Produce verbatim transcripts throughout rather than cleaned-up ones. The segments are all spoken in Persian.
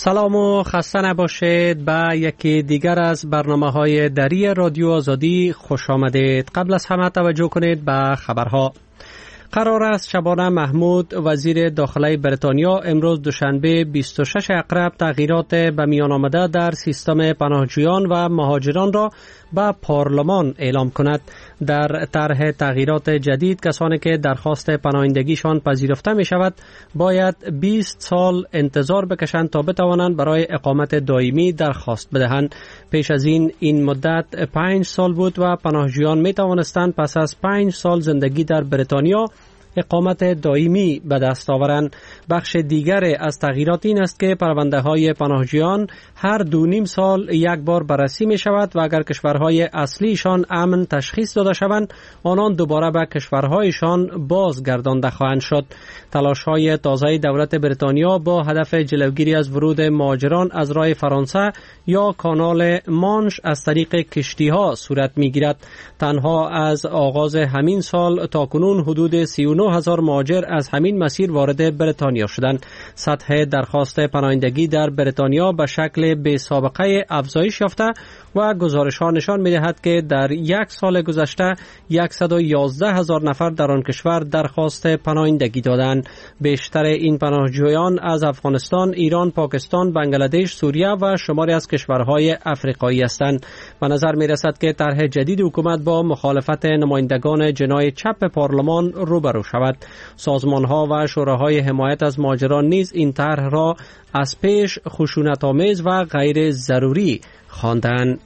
سلام و خسته نباشید. به یکی دیگر از برنامه‌های دری رادیو آزادی خوش آمدید. قبل از همه توجه کنید به خبرها. قرار است شبانه محمود وزیر داخلی بریتانیا امروز دوشنبه بیست و شش اقرب تغییرات به میان آمده در سیستم پناهجویان و مهاجران را به پارلمان اعلام کند. در طرح تغییرات جدید کسانی که درخواست پناهندگیشان پذیرفته می شود باید بیست سال انتظار بکشند تا بتوانند برای اقامت دائمی درخواست بدهند. پیش از این این مدت پنج سال بود و پناهجویان می توانستند پس از پنج سال زندگی در بریتانیا اقامت دائمی به دست آورند. بخش دیگر از تغییرات این است که پرونده های پناهجویان هر دو نیم سال یک بار بررسی می شود و اگر کشورهای اصلیشان امن تشخیص داده شوند آنان دوباره به کشورهایشان بازگردانده خواهند شد. تلاش های تازه دولت بریتانیا با هدف جلوگیری از ورود مهاجران از راه فرانسه یا کانال مانش از طریق کشتی ها صورت می گیرد. تنها از آغاز همین سال تا کنون حدود سی و نه هزار مهاجر از همین مسیر وارد بریتانیا شدند. سطح درخواست پناهندگی در بریتانیا به شکل بی سابقه افزایش یافته و گزارش ها نشان می دهد که در یک سال گذشته صد و یازده هزار نفر در آن کشور درخواست پناهندگی دادند. بیشتر این پناهجویان از افغانستان، ایران، پاکستان، بنگلادش، سوریه و شماری از کشورهای افریقایی هستند. به نظر می رسد که طرح جدید حکومت با مخالفت نمایندگان جناح چپ پارلمان روبرو شود. سازمان ها و شوراهای حمایت از مهاجران نیز این طرح را از پیش خشونت‌آمیز و غیر ضروری خواندند.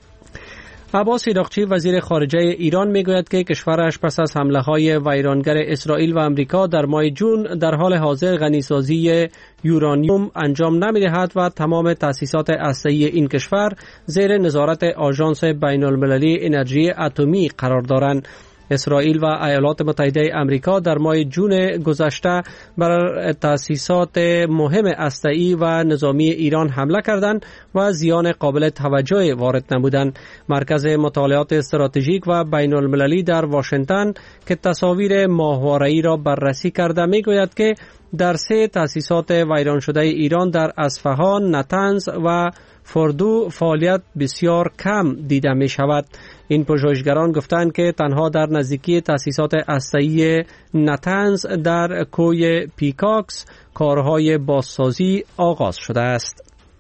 عباس ایراقچی وزیر خارجه ایران میگوید که کشورش پس از حمله های ویرانگر اسرائیل و امریکا در ماه جون در حال حاضر غنیسازی یورانیوم انجام نمیدهد و تمام تأسیسات هسته‌ای این کشور زیر نظارت آژانس بین المللی انرژی اتمی قرار دارند. اسرائیل و ایالات متحده امریکا در ماه جون گذشته بر تأسیسات مهم هسته‌ای و نظامی ایران حمله کردند و زیان قابل توجه وارد نمودند. مرکز مطالعات استراتژیک و بین المللی در واشنگتن که تصاویر ماهواره‌ای را بررسی کرده میگوید که در سه تأسیسات ویران شده ایران در اصفهان، نطنز و فردو فعالیت بسیار کم دیده می شود. این پژوهشگران گفتند که تنها در نزدیکی تأسیسات هسته‌ای نطنز در کوی پیکاکس کارهای بازسازی آغاز شده است.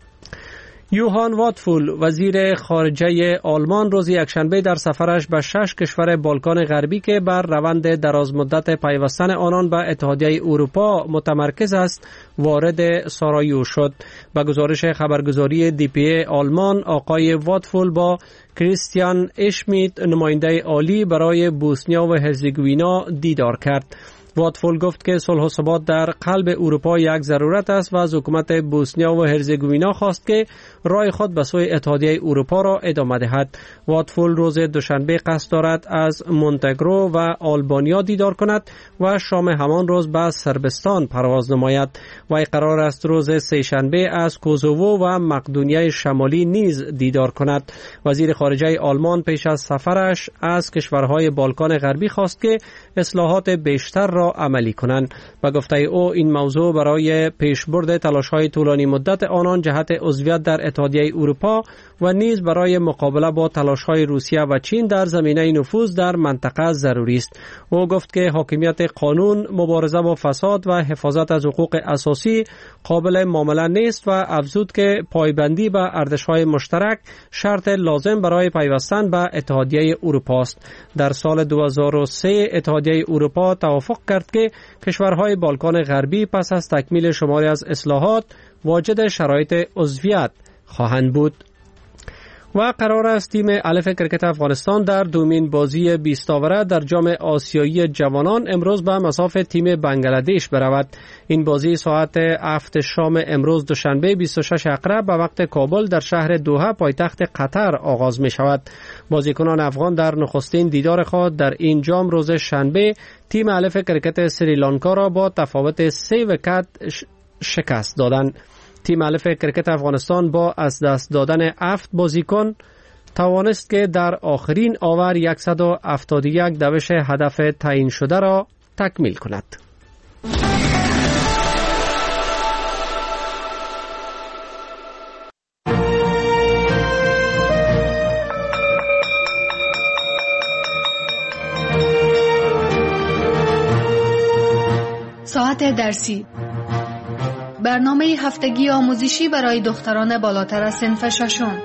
یوهان واتفول وزیر خارجه آلمان روز یکشنبه در سفرش به شش کشور بالکان غربی که بر روند درازمدت پیوستن آنان به اتحادیه اروپا متمرکز است وارد سارایو شد. به گزارش خبرگزاری دی پی ای آلمان آقای واتفول با کریستیان اشمیت نماینده عالی برای بوسنیا و هرزگوینا دیدار کرد. واتفول گفت که صلح و ثبات در قلب اروپا یک ضرورت است و از حکومت بوسنیا و هرزگوینا خواست که راه خود به سوی اتحادیه اروپا را ادامه دهد. واتفول روز دوشنبه قصد دارد از مونتگرو و آلبانیا دیدار کند و شام همان روز به صربستان پرواز نماید. و قرار است روز سه‌شنبه از کوزوو و مقدونیه شمالی نیز دیدار کند. وزیر خارجه آلمان پیش از سفرش از کشورهای بالکان غربی خواست که اصلاحات بیشتر را عملی کنند. به گفته او این موضوع برای پیشبرد تلاش‌های طولانی مدت آنان جهت عضویت در اتحادیه اروپا و نیز برای مقابله با تلاش‌های روسیه و چین در زمینه نفوذ در منطقه ضروری است. او گفت که حاکمیت قانون، مبارزه با فساد و حفاظت از حقوق اساسی قابل معامله نیست و افزود که پایبندی به ارزش‌های مشترک شرط لازم برای پیوستن به اتحادیه اروپا است. در سال دو هزار و سه اتحادیه اروپا توافق کرد که کشورهای بالکان غربی پس از تکمیل شماری از اصلاحات واجد شرایط عضویت خواهند بود. و قرار است تیم الف کرکت افغانستان در دومین بازی بیست آوره در جام آسیایی جوانان امروز به مصاف تیم بنگلادش برود. این بازی ساعت هفت شام امروز دوشنبه بیست و شش اقرب به وقت کابل در شهر دوحه پایتخت قطر آغاز می شود. بازیکنان افغان در نخستین دیدار خود در این جام روز شنبه تیم الف کرکت سریلانکا را با تفاوت سه ویکت شکست دادند. تیم الف کرکت افغانستان با از دست دادن هفت بازیکن توانست که در آخرین آور صد و هفتاد و یک دوش هدف تعیین شده را تکمیل کند. ساعت درسی، برنامه هفتگی آموزشی برای دختران بالاتر از صنف ششم.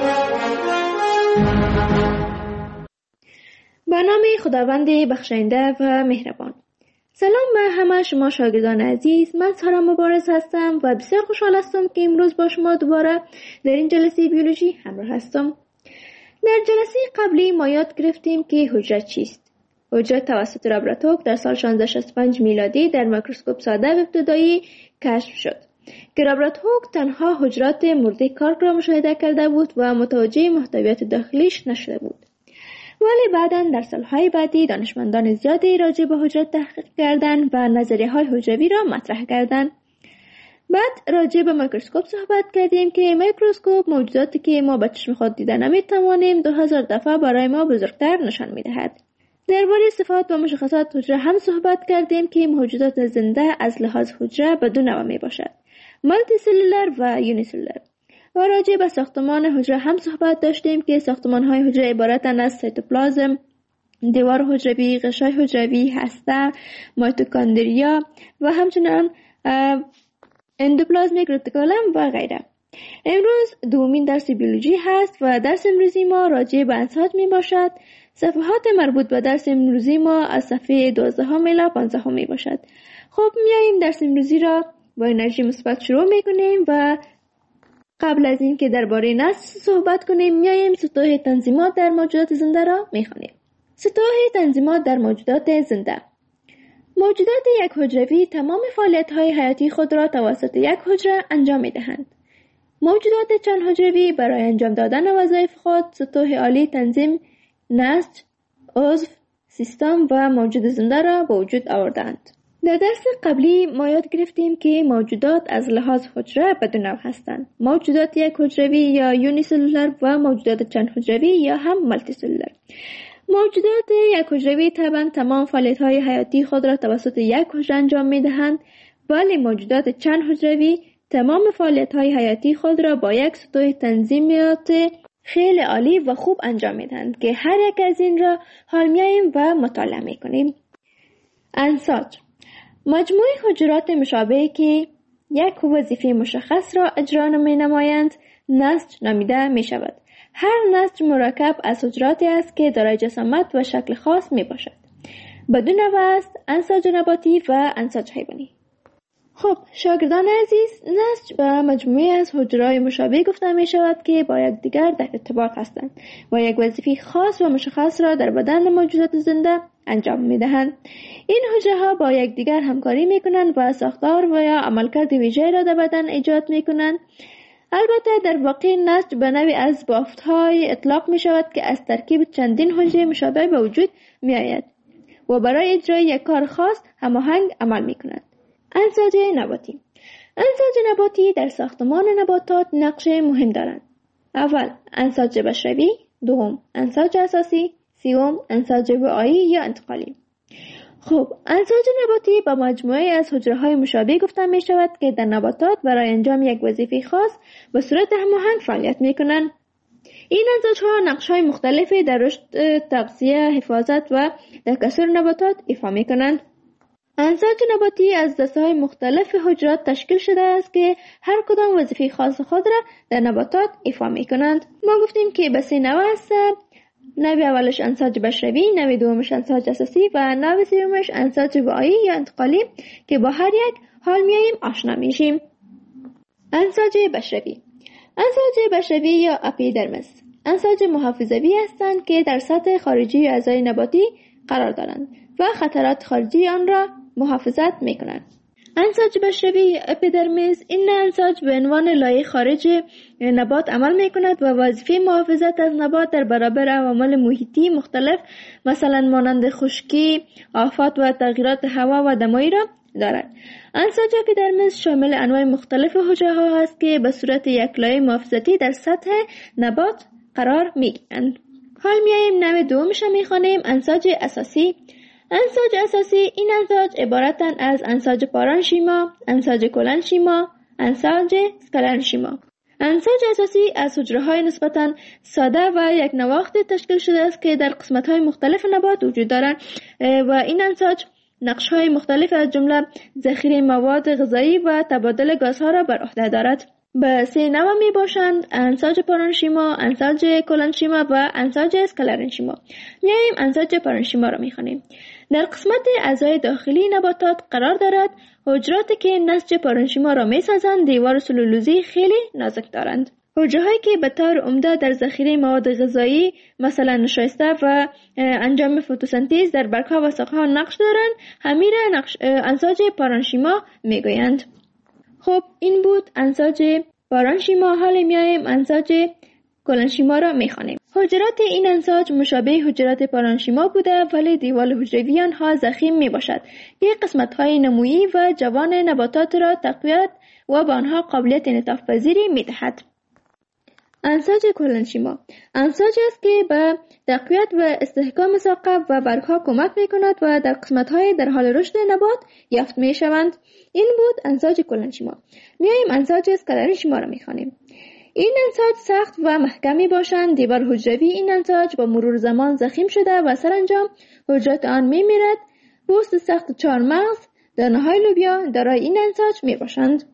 برنامه خداوند بخشنده و مهربان. سلام به همه شما شاگردان عزیز. من سارا مبارز هستم و بسیار خوشحال هستم که امروز با شما دوباره در این جلسه بیولوژی همراه هستم. در جلسه قبلی ما یاد گرفتیم که حجره چیست. حجره توسط رابرت هوک در سال شانزده شصت و پنج میلادی در میکروسکوپ ساده و ابتدایی کشف شد که رابرت هوک تنها حجرات مرده کارک را مشاهده کرده بود و متوجه محتویات داخلیش نشده بود. ولی بعداً در سالهای بعدی دانشمندان زیادی راجع به حجره تحقیق کردند و نظریه‌های حجروی را مطرح کردند. بعد راجع به میکروسکوپ صحبت کردیم که میکروسکوپ موجوداتی که ما با چشم خود دیده نمی‌توانیم دو هزار دفعه برای ما بزرگتر نشان می‌دهد. درباره صفات و مشخصات حجره هم صحبت کردیم که موجودات زنده از لحاظ حجره به دو نوع میباشد: مالتی سلولر و یونی سلولر. و راجع به ساختمان حجره هم صحبت داشتیم که ساختمان‌های حجره عبارتند از سیتوپلازم، دیوار حجروی، غشای حجروی، هسته، میتوکندریا و همچنین اندوپلازمیک رتیکولم و غیره. امروز دومین درس بیولوژی هست و درس امروزی ما راجع به انساج می باشد. صفحات مربوط به درس امروزی ما از صفحه دوازده الی پانزده می باشد. خب میاییم درس امروزی را با انرژی مثبت شروع می کنیم و قبل از این که درباره نسل صحبت کنیم میاییم سطوح تنظیمات در موجودات زنده را می خوانیم. سطوح تنظیمات در موجودات زنده. موجودات یک حجروی تمام فعالیت‌های حیاتی خود را توسط یک حجره انجام می‌دهند. موجودات چند حجروی برای انجام دادن وظایف خود سطوح عالی تنظیم، نسج، عضو، سیستم و موجود زنده را به وجود آوردند. در درس قبلی ما یاد گرفتیم که موجودات از لحاظ حجره به دو نوع هستند: موجودات یک حجروی یا یونی سلولر و موجودات چند حجروی یا هم مالتی سلولر. موجودات یک حجروی طبعا تمام فعالیت‌های حیاتی خود را توسط یک حجره انجام می‌دهند، ولی موجودات چند حجروی تمام فعالیت‌های حیاتی خود را با یک سطوح تنظیمات خیلی عالی و خوب انجام می‌دهند که هر یک از این را حال می‌آییم و مطالعه می‌کنیم. انساج: مجموعه حجرات مشابهی که یک وظیفه مشخص را اجرا می‌نمایند نسج نامیده می‌شود. هر نسج مرکب از حجراتی است که دارای جسامت و شکل خاص می باشد. بدون نوع است: انساج نباتی و انساج حیوانی. خب شاگردان عزیز، نسج و مجموعه از حجرات مشابه گفته می شود که با یکدیگر در ارتباط هستند و یک وظیفه خاص و مشخص را در بدن موجودات زنده انجام می دهند. این حجره ها با یکدیگر همکاری می کنند و ساختار و یا عملکرد ویژه را در بدن ایجاد می کنند. البته در واقع نسج به نوعی از بافت‌های اطلاق می شود که از ترکیب چندین حجره مشابه به وجود می آید و برای اجرای یک کار خاص هماهنگ عمل می کنند. انساج نباتی. انساج نباتی در ساختمان نباتات نقش مهم دارند. اول انساج بشری، دوم انساج اساسی، سوم انساج وعایی یا انتقالی. خب انساج نباتی با مجموعه از حجره‌های مشابه گفته می شود که در نباتات برای انجام یک وظیفه خاص به صورت هماهنگ فعالیت می کنند. این انساج‌ها نقش‌های مختلفی در رشد، تغذیه، حفاظت و تکثر نباتات ایفا می کنند. انساج نباتی از دسته‌های مختلف حجرات تشکیل شده است که هر کدام وظیفه خاص خود را در نباتات ایفا می کنند. ما گفتیم که به سه نوع است: نوع اولش انساج بشری، نوع دومش انساج اساسی و نوع سومش انساج وعایی یا انتقالی که با هر یک حال میاییم آشنا میشیم. انساج بشری. انساج بشری یا اپیدرمس انساج محافظوی هستند که در سطح خارجی اعضای نباتی قرار دارند و خطرات خارجی آن را محافظت میکنند. انساج بشری اپیدرمیس این انساج به عنوان لایه خارج نبات عمل می کند و وظیفه محافظت از نبات در برابر عوامل محیطی مختلف مثلا مانند خشکی، آفات و تغییرات هوا و دمایی را دارد. انساج اپیدرمیس شامل انواع مختلف حجره ها است که به صورت یک لایه محافظتی در سطح نبات قرار می گیرند. حال میاییم نوع دومش می خوانیم: انساج اساسی. انساج اساسی این انساج عبارتند از انساج پارانشیما، انساج کلنشیما، انساج اسکلنشیما. انساج اساسی از حجره‌های نسبتاً ساده و یک نواخت تشکیل شده است که در قسمت‌های مختلف نبات وجود دارند و این انساج نقش‌های مختلف از جمله ذخیره مواد غذایی و تبادل گازها را بر عهده دارد. به سه نوع می باشند: انساج پارنشیما، انساج کلنشیما و انساج اسکلرنشیما. میاییم انساج پارنشیما را میخوانیم. در قسمت اعضای داخلی نباتات قرار دارد. حجراتی که نسج پارنشیما را میسازند دیوار سلولوزی خیلی نازک دارند. حجرهایی که به طور عمده در ذخیره مواد غذایی مثلا نشایسته و انجام فتوسنتز در برگ‌ها و ساقه‌ها نقش دارند، همین را نقش انساج پارنشیما میگویند. خب این بود انساج پارنشیما. حالا میایم انساج کلنشیما را میخوانیم. حجرات این انساج مشابه حجرات پارنشیما بوده، ولی دیوال حجروی آنها ضخیم میباشد که قسمت‌های نمویی و جوان نباتات را تقویت و به آنها قابلیت انعطاف پذیری میدهد. انساج کلنشیما انساجی است که به تقویت و استحکام ساقه و برگها کمک میکند و در قسمت‌های در حال رشد نبات یافت میشوند. این بود انساج کلنشیما. میایم انساج اسکلرنشیما را میخوانیم. این انساج سخت و محکمی باشند. دیوار حجروی این انساج با مرور زمان ضخیم شده و سرانجام حجرات آن میمیرد. پوست سخت چهارمغز، دانه‌های لوبیا دارای این انساج میباشند.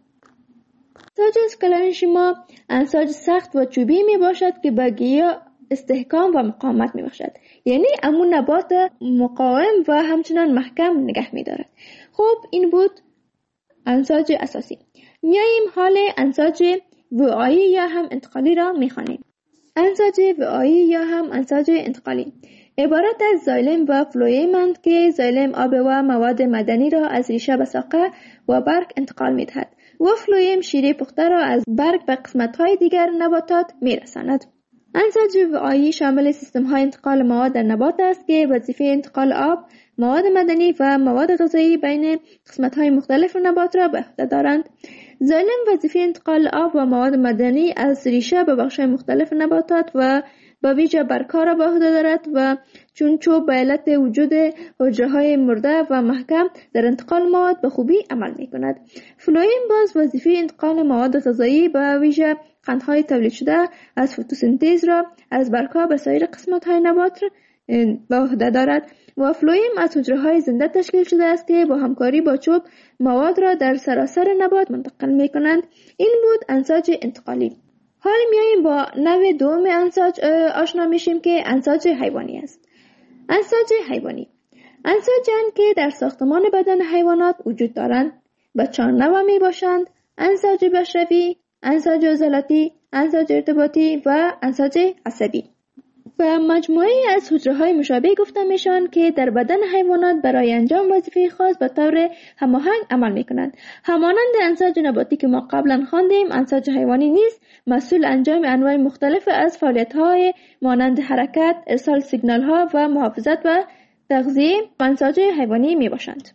انساج اسکلرنشیما انساج سخت و چوبی می باشد که به گیاه استحکام و مقاومت می باشد، یعنی امون نبات مقاوم و همچنان محکم نگه می دارد. خب این بود انساج اساسی. میاییم حال انساج وعایی یا هم انتقالی را می خوانیم. انساج وعایی یا هم انساج انتقالی عبارت از زایلم و فلویمند که زایلم آب و مواد معدنی را از ریشه به ساقه و برگ انتقال می دهد و فلویم شیره پخته را از برگ به قسمت‌های دیگر نباتات می‌رساند. انساج وعایی شامل سیستم‌های انتقال مواد در نبات است که وظیفه انتقال آب، مواد معدنی و مواد غذایی بین قسمت‌های مختلف نبات را به عهده دارند. زایلم وظیفه انتقال آب و مواد معدنی از ریشه به بخش‌های مختلف نباتات و با ویژه برگ‌ها را به عهده دارد و چون چوب به علت وجود حجره‌های مرده و محکم در انتقال مواد به خوبی عمل می‌کند. فلویم باز وظیفه انتقال مواد غذایی به ویژه قندهای تولید شده از فتوسنتز را از برگ‌ها به سایر قسمت‌های نبات به عهده دارد و فلویم از حجره‌های زنده تشکیل شده است که با همکاری با چوب مواد را در سراسر نبات منتقل می‌کنند. این بود انساج انتقالی. حال میاییم با نوع دوم انساج آشنا میشیم که انساج حیوانی است. انساج حیوانی انساج‌اند که در ساختمان بدن حیوانات وجود دارند. به چهار نوع می باشند: انساج بشری، انساج عضلاتی، انساج ارتباطی و انساج عصبی. و مجموعه از حجره‌های مشابه گفته میشن که در بدن حیوانات برای انجام وظیفه خاص به طور هماهنگ عمل میکنند. همانند انساج نباتی که ما قبلا خواندیم، انساج حیوانی نیز مسئول انجام انواع مختلف از فعالیت‌های مانند حرکت، ارسال سیگنال‌ها و محافظت و تغذیه انساج حیوانی میباشند.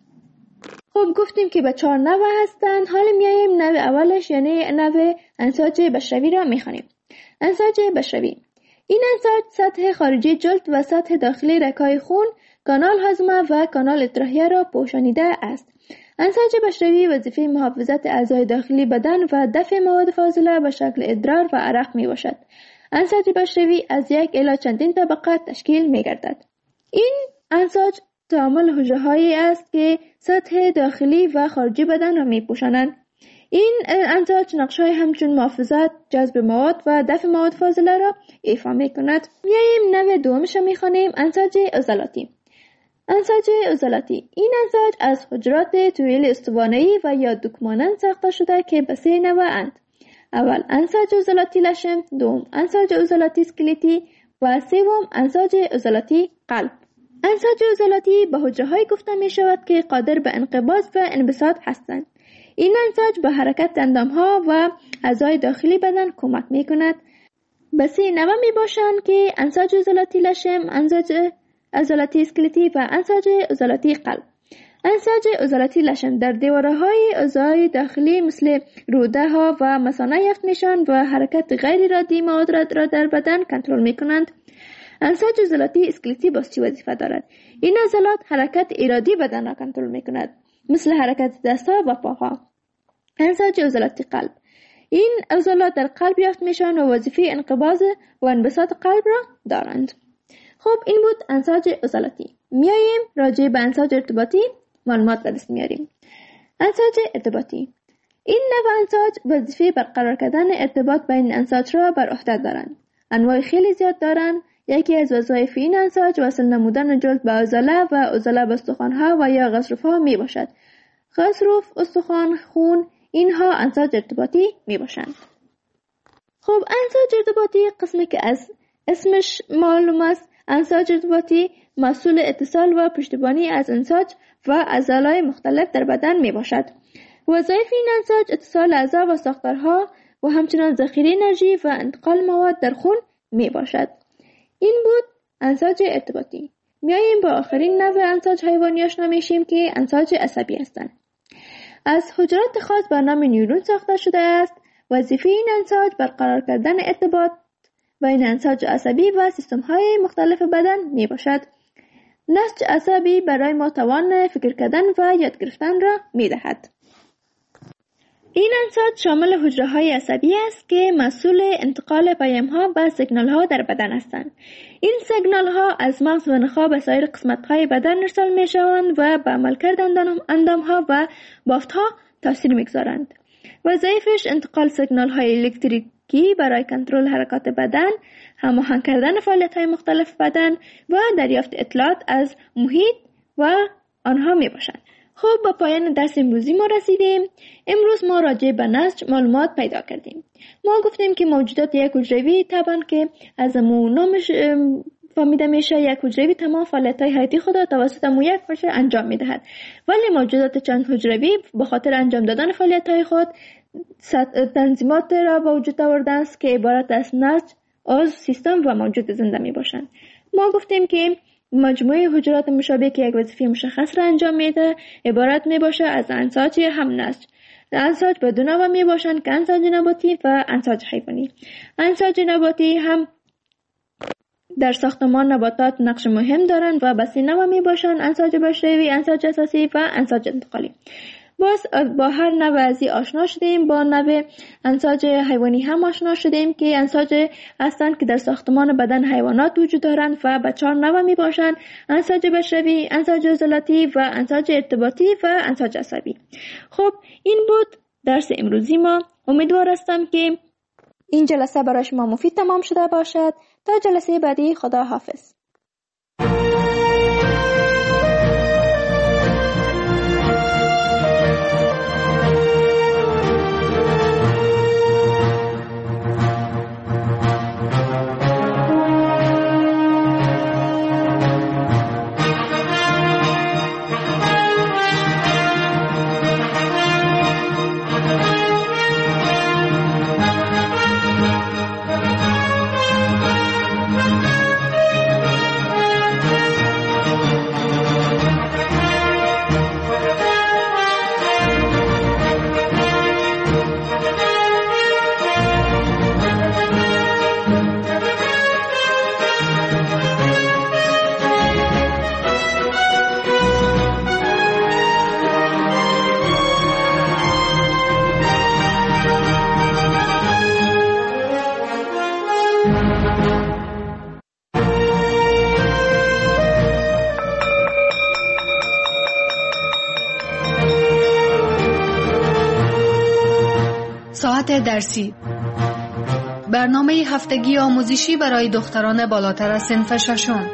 خب گفتیم که به چهار نوع هستند. حالا میایم نوع اولش یعنی نوع انساج بشری را میخوانیم. انساج بشری این انساج سطح خارجی جلد و سطح داخلی رگ‌های خون، کانال هاضمه و کانال اطراحیه را پوشانیده است. انساج بشری وظیفه محافظت اعضای داخلی بدن و دفع مواد فاضله به شکل ادرار و عرق می باشد. انساج بشری از یک الی چندین طبقه تشکیل می گردد. این انساج تعامل حجره‌هایی است که سطح داخلی و خارجی بدن را می پوشانند. این انساج نقش‌های همچون محافظت، جذب مواد و دفع مواد فاضله را ایفا می‌کند. میاییم نوع دومش را می‌خوانیم، انساج عضلاتی. انساج عضلاتی این انساج از حجرات طویل استوانه‌ای و یا دوکمانند ساخته شده که به سه نوع اند. اول انساج عضلاتی لشم، دوم انساج عضلاتی اسکلتی و سوم انساج عضلاتی قلب. انساج عضلاتی به حجره‌هایی گفته می‌شود که قادر به انقباض و انبساط هستند. این انساج به حرکت اندامها و اعضای داخلی بدن کمک می کند. به سه نوع می باشند که انساج عضلاتی لشم، انساج عضلاتی اسکلتی و انساج عضلاتی قلب. انساج عضلاتی لشم در دیوارهای اعضای داخلی مثل روده ها و مثانه یافت میشن و حرکت غیر ارادی مواد را در بدن کنترل می کنند. انساج عضلاتی اسکلتی باز چی وظیفه دارد؟ این عضلات حرکت ارادی بدن را کنترل می کند، مثل حرکت دستها و پاها. انساج عضلاتی قلب این عضلات در قلب یافت میشن و وظیفه انقباض و انبساط قلب را دارند. خب این بود انساج عضلاتی. میاییم راجع به انساج ارتباطی معلومات به دست میاریم. انساج ارتباطی. این نوع انساج وظیفه برقرار کردن ارتباط بین انساج را بر عهده دارند. انواع خیلی زیاد دارند. یکی از وظایف این انساج وصل نمودن جلد به عضله و عضله به استخوان‌ها و یا غضروف‌ها می باشد. غضروف، استخوان، خون، اینها انساج ارتباطی می باشند. خب انساج ارتباطی قسمی که از اسمش معلوم است، انساج ارتباطی مسئول اتصال و پشتیبانی از انساج و عضلات مختلف در بدن می باشد. وظایف این انساج اتصال اعضا و ساختارها و همچنان ذخیره انرژی و انتقال مواد در خون می باشد. این بود انساج ارتباطی. میاییم با آخرین نوع انساج حیوانی آشنا میشیم که انساج عصبی هستند. از حجرات خاص به نام نیورون ساخته شده است. وظیفه این انساج برقرار کردن ارتباط بین انساج عصبی و سیستم های مختلف بدن می باشد. نسج عصبی برای ما توان فکر کردن و یاد گرفتن را می دهد. این انساج شامل حجره های عصبی است که مسئول انتقال پیام ها و سیگنال ها در بدن هستند. این سیگنال ها از مغز و نخاع به سایر قسمت های بدن ارسال می شوند و به عملکرد اندام ها و بافت ها تاثیر می گذارند. وظایفش انتقال سیگنال های الکتریکی برای کنترل حرکات بدن، هماهنگ کردن فعالیت های مختلف بدن و دریافت اطلاعات از محیط و آنها می باشند. خب با پایان درس امروزی ما رسیدیم. امروز ما راجع به نسج معلومات پیدا کردیم. ما گفتیم که موجودات یک حجروی طبعا که از امون نامش فهمیده میشه، یک حجروی تمام فعالیت‌های حیاتی خود را توسط مو یک فرش انجام میدهد، ولی موجودات چند حجروی به خاطر انجام دادن فعالیت‌های خود تنظیمات را به وجود آوردند است که عبارت از نسج، عضو، سیستم و موجود زنده می باشند. ما گفتیم که مجموعه حجرات مشابه که یک وظیفه مشخص را انجام میده عبارت می باشه از انساج هم نسج. انساج به دو نوع می باشند که انساج نباتی و انساج حیوانی. انساج نباتی هم در ساختمان نباتات نقش مهم دارند و به سه نوع می باشند: انساج بشری، انساج اساسی و انساج انتقالی. باز با هر نوع ازی آشنا شدیم. با نوع انساج حیوانی هم آشنا شدیم که انساج هستند که در ساختمان بدن حیوانات وجود دارند و به چهار نوع می باشند: انساج بشری، انساج عضلاتی و انساج ارتباطی و انساج عصبی. خب این بود درس امروزی ما. امیدوار هستم که این جلسه برای شما مفید تمام شده باشد. تا جلسه بعدی، خدا حافظ. ساعت درسی، برنامه هفتگی آموزشی برای دختران بالاتر از صنف ششم.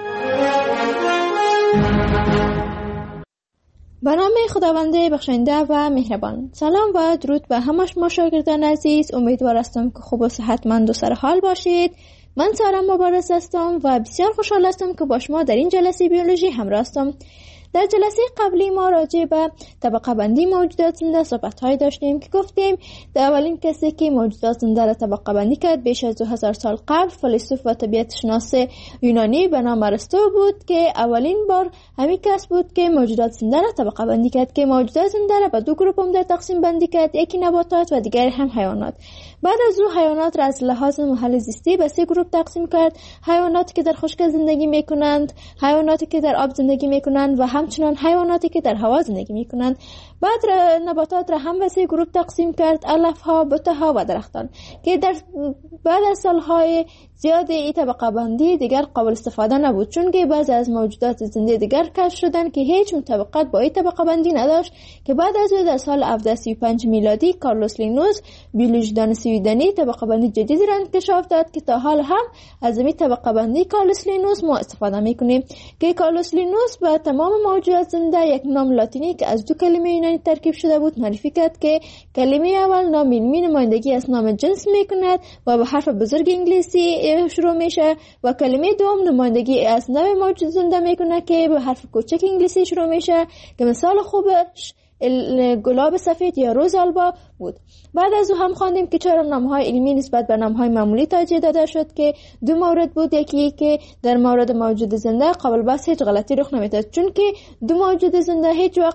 به نام خداوند بخشنده و مهربان. سلام و درود به همه شما شاگردان عزیز. امیدوار هستم که خوب و صحتمند و سر حال باشید. من سارا مبارز هستم و بسیار خوشحال هستم که با شما در این جلسه بیولوژی همراه هستم. در جلسه قبلی ما راجع به طبقه بندی موجودات زنده صحبت‌های داشتیم که گفتیم در اولین کسی که موجودات زنده را طبقه بندی کرد بیش از دو هزار سال قبل فیلسوف و طبیعت شناس یونانی به نام ارسطو بود که اولین بار همین کس بود که موجودات زنده را طبقه بندی کرد که موجودات زنده را به دو گروه عمده تقسیم بندی کرد، یکی نباتات و دیگری هم حیوانات. بعد از او حیوانات را از لحاظ محل زیستی به سه گروه تقسیم کرد: حیواناتی که در خشک زندگی میکنند، حیواناتی که در آب زندگی میکنند و همچنان حیواناتی که در هوا زندگی میکنند. بعد نباتات را هم به سه گروه تقسیم کرد: علف ها، بوته ها و درختان که در بعد از سالهای زیاد این طبقه بندی دیگر قابل استفاده نبود، چون که بعضی از موجودات زنده دیگر کشف شدن که هیچ مطابقت با این طبقه بندی نداشت که بعد از او در سال هفده سی و پنج میلادی کارلوس لینوس بیولوژیدان سویدنی طبقه بندی جدیدی را انکشاف داد که تا حال هم از این طبقه بندی کارلوس لینوس ما استفاده میکنیم که کارلوس لینوس به تمام موجودات زنده یک نام لاتینی که از دو کلمه یونانی ترکیب شده بود معرفی کرد که کلمه اول نام علمی نمایندگی از نام جنس میکند و به حرف بزرگ انگلیسی شروع میشه و کلمه دوم نمایندگی از نوع موجود زنده میکنه که به حرف کوچک انگلیسی شروع میشه که مثال خوبش گلاب سفید یا روز آلبا بود. بعد از او هم خواندیم که چرا نامهای علمی نسبت به نامهای معمولی توجیه داده شد که دو مورد بود. یکی که در مورد موجود زنده قابل بحث هیچ غلطی رخ نمیداد، چون که دو موجود زنده هیچ وقت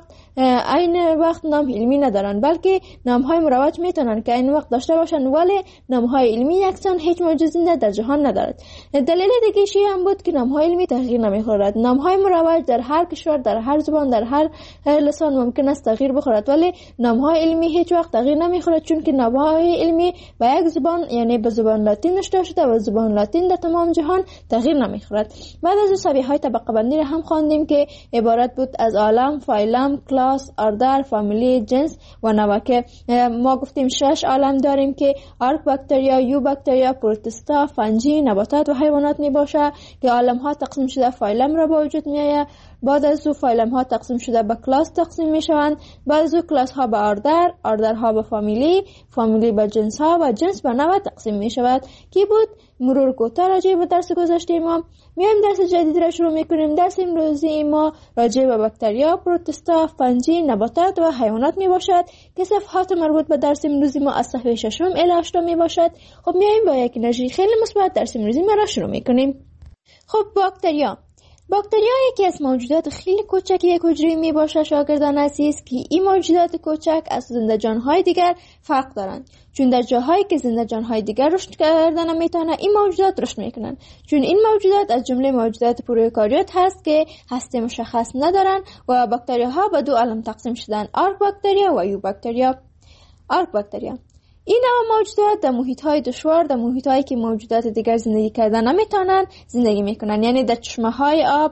عین وقت نام علمی ندارن، بلکه نامهای مروج میتونن که عین وقت داشته باشن، ولی نامهای علمی یکسان هیچ موجود زنده در جهان ندارد. دلیل دیگه شی هم بود که نامهای علمی تغییر نمیخورد. نامهای مروج در هر کشور، در هر زبان، در هر لسان ممکن است تغییر بخورد، ولی نامهای علمی هیچ وقت تغییر نمیخورد، چون که نامهای علمی به یک زبان یعنی به زبان لاتین نوشته شده و زبان لاتین در تمام جهان تغییر نمیخورد. بعد از شبیه های طبقه بندی هم خواندیم که عبارت بود از عالم، فایلم، کلاس، اردر، فامیلی، جنس و نوع که ما گفتیم شش عالم داریم که آرک باکتریا، یو باکتریا، پروتستا، فنجی، نباتات و حیوانات می باشه که عالم ها تقسیم شده فایلم را با وجود می آید. بعد از او فایلم ها تقسیم شده به کلاس تقسیم می شوند. بعد از او کلاس ها به اردر، اردر ها به فامیلی، فامیلی به جنس ها و جنس به نوع تقسیم می شود. کی بود مرور کوتاه راجع به درس گذشته ما. میایم درس جدید را شروع میکنیم. درس امروزی ما راجع به باکتریا، پروتستا، فنجی، نباتات و حیوانات می باشد که صفحات مربوط به درس امروزی ما از صفحه ششم الی هشتم می باشد. خب میایم با یک انرژی خیلی مثبت درس امروزی ما را شروع میکنیم. خب باکتریا باکتریا یکی از موجودات خیلی کوچک یک حجره می باشه شاگردان عزیز که این موجودات کوچک از زنده جانهای دیگر فرق دارند، چون در جاهایی که زنده جانهای دیگر رشد کردن نمیتونه این موجودات رشد میکنن، چون این موجودات از جمله موجودات پروکاریوت هست که هسته مشخص ندارن و باکتریاها به دو عالم تقسیم شدن، آرک باکتریا و یو باکتریا. آرک باکتریا این نوع موجودات در محیط‌های دشوار، در محیط‌هایی که موجودات دیگر زندگی کردن نمیتونن زندگی میکنن، یعنی در چشمه‌های آب،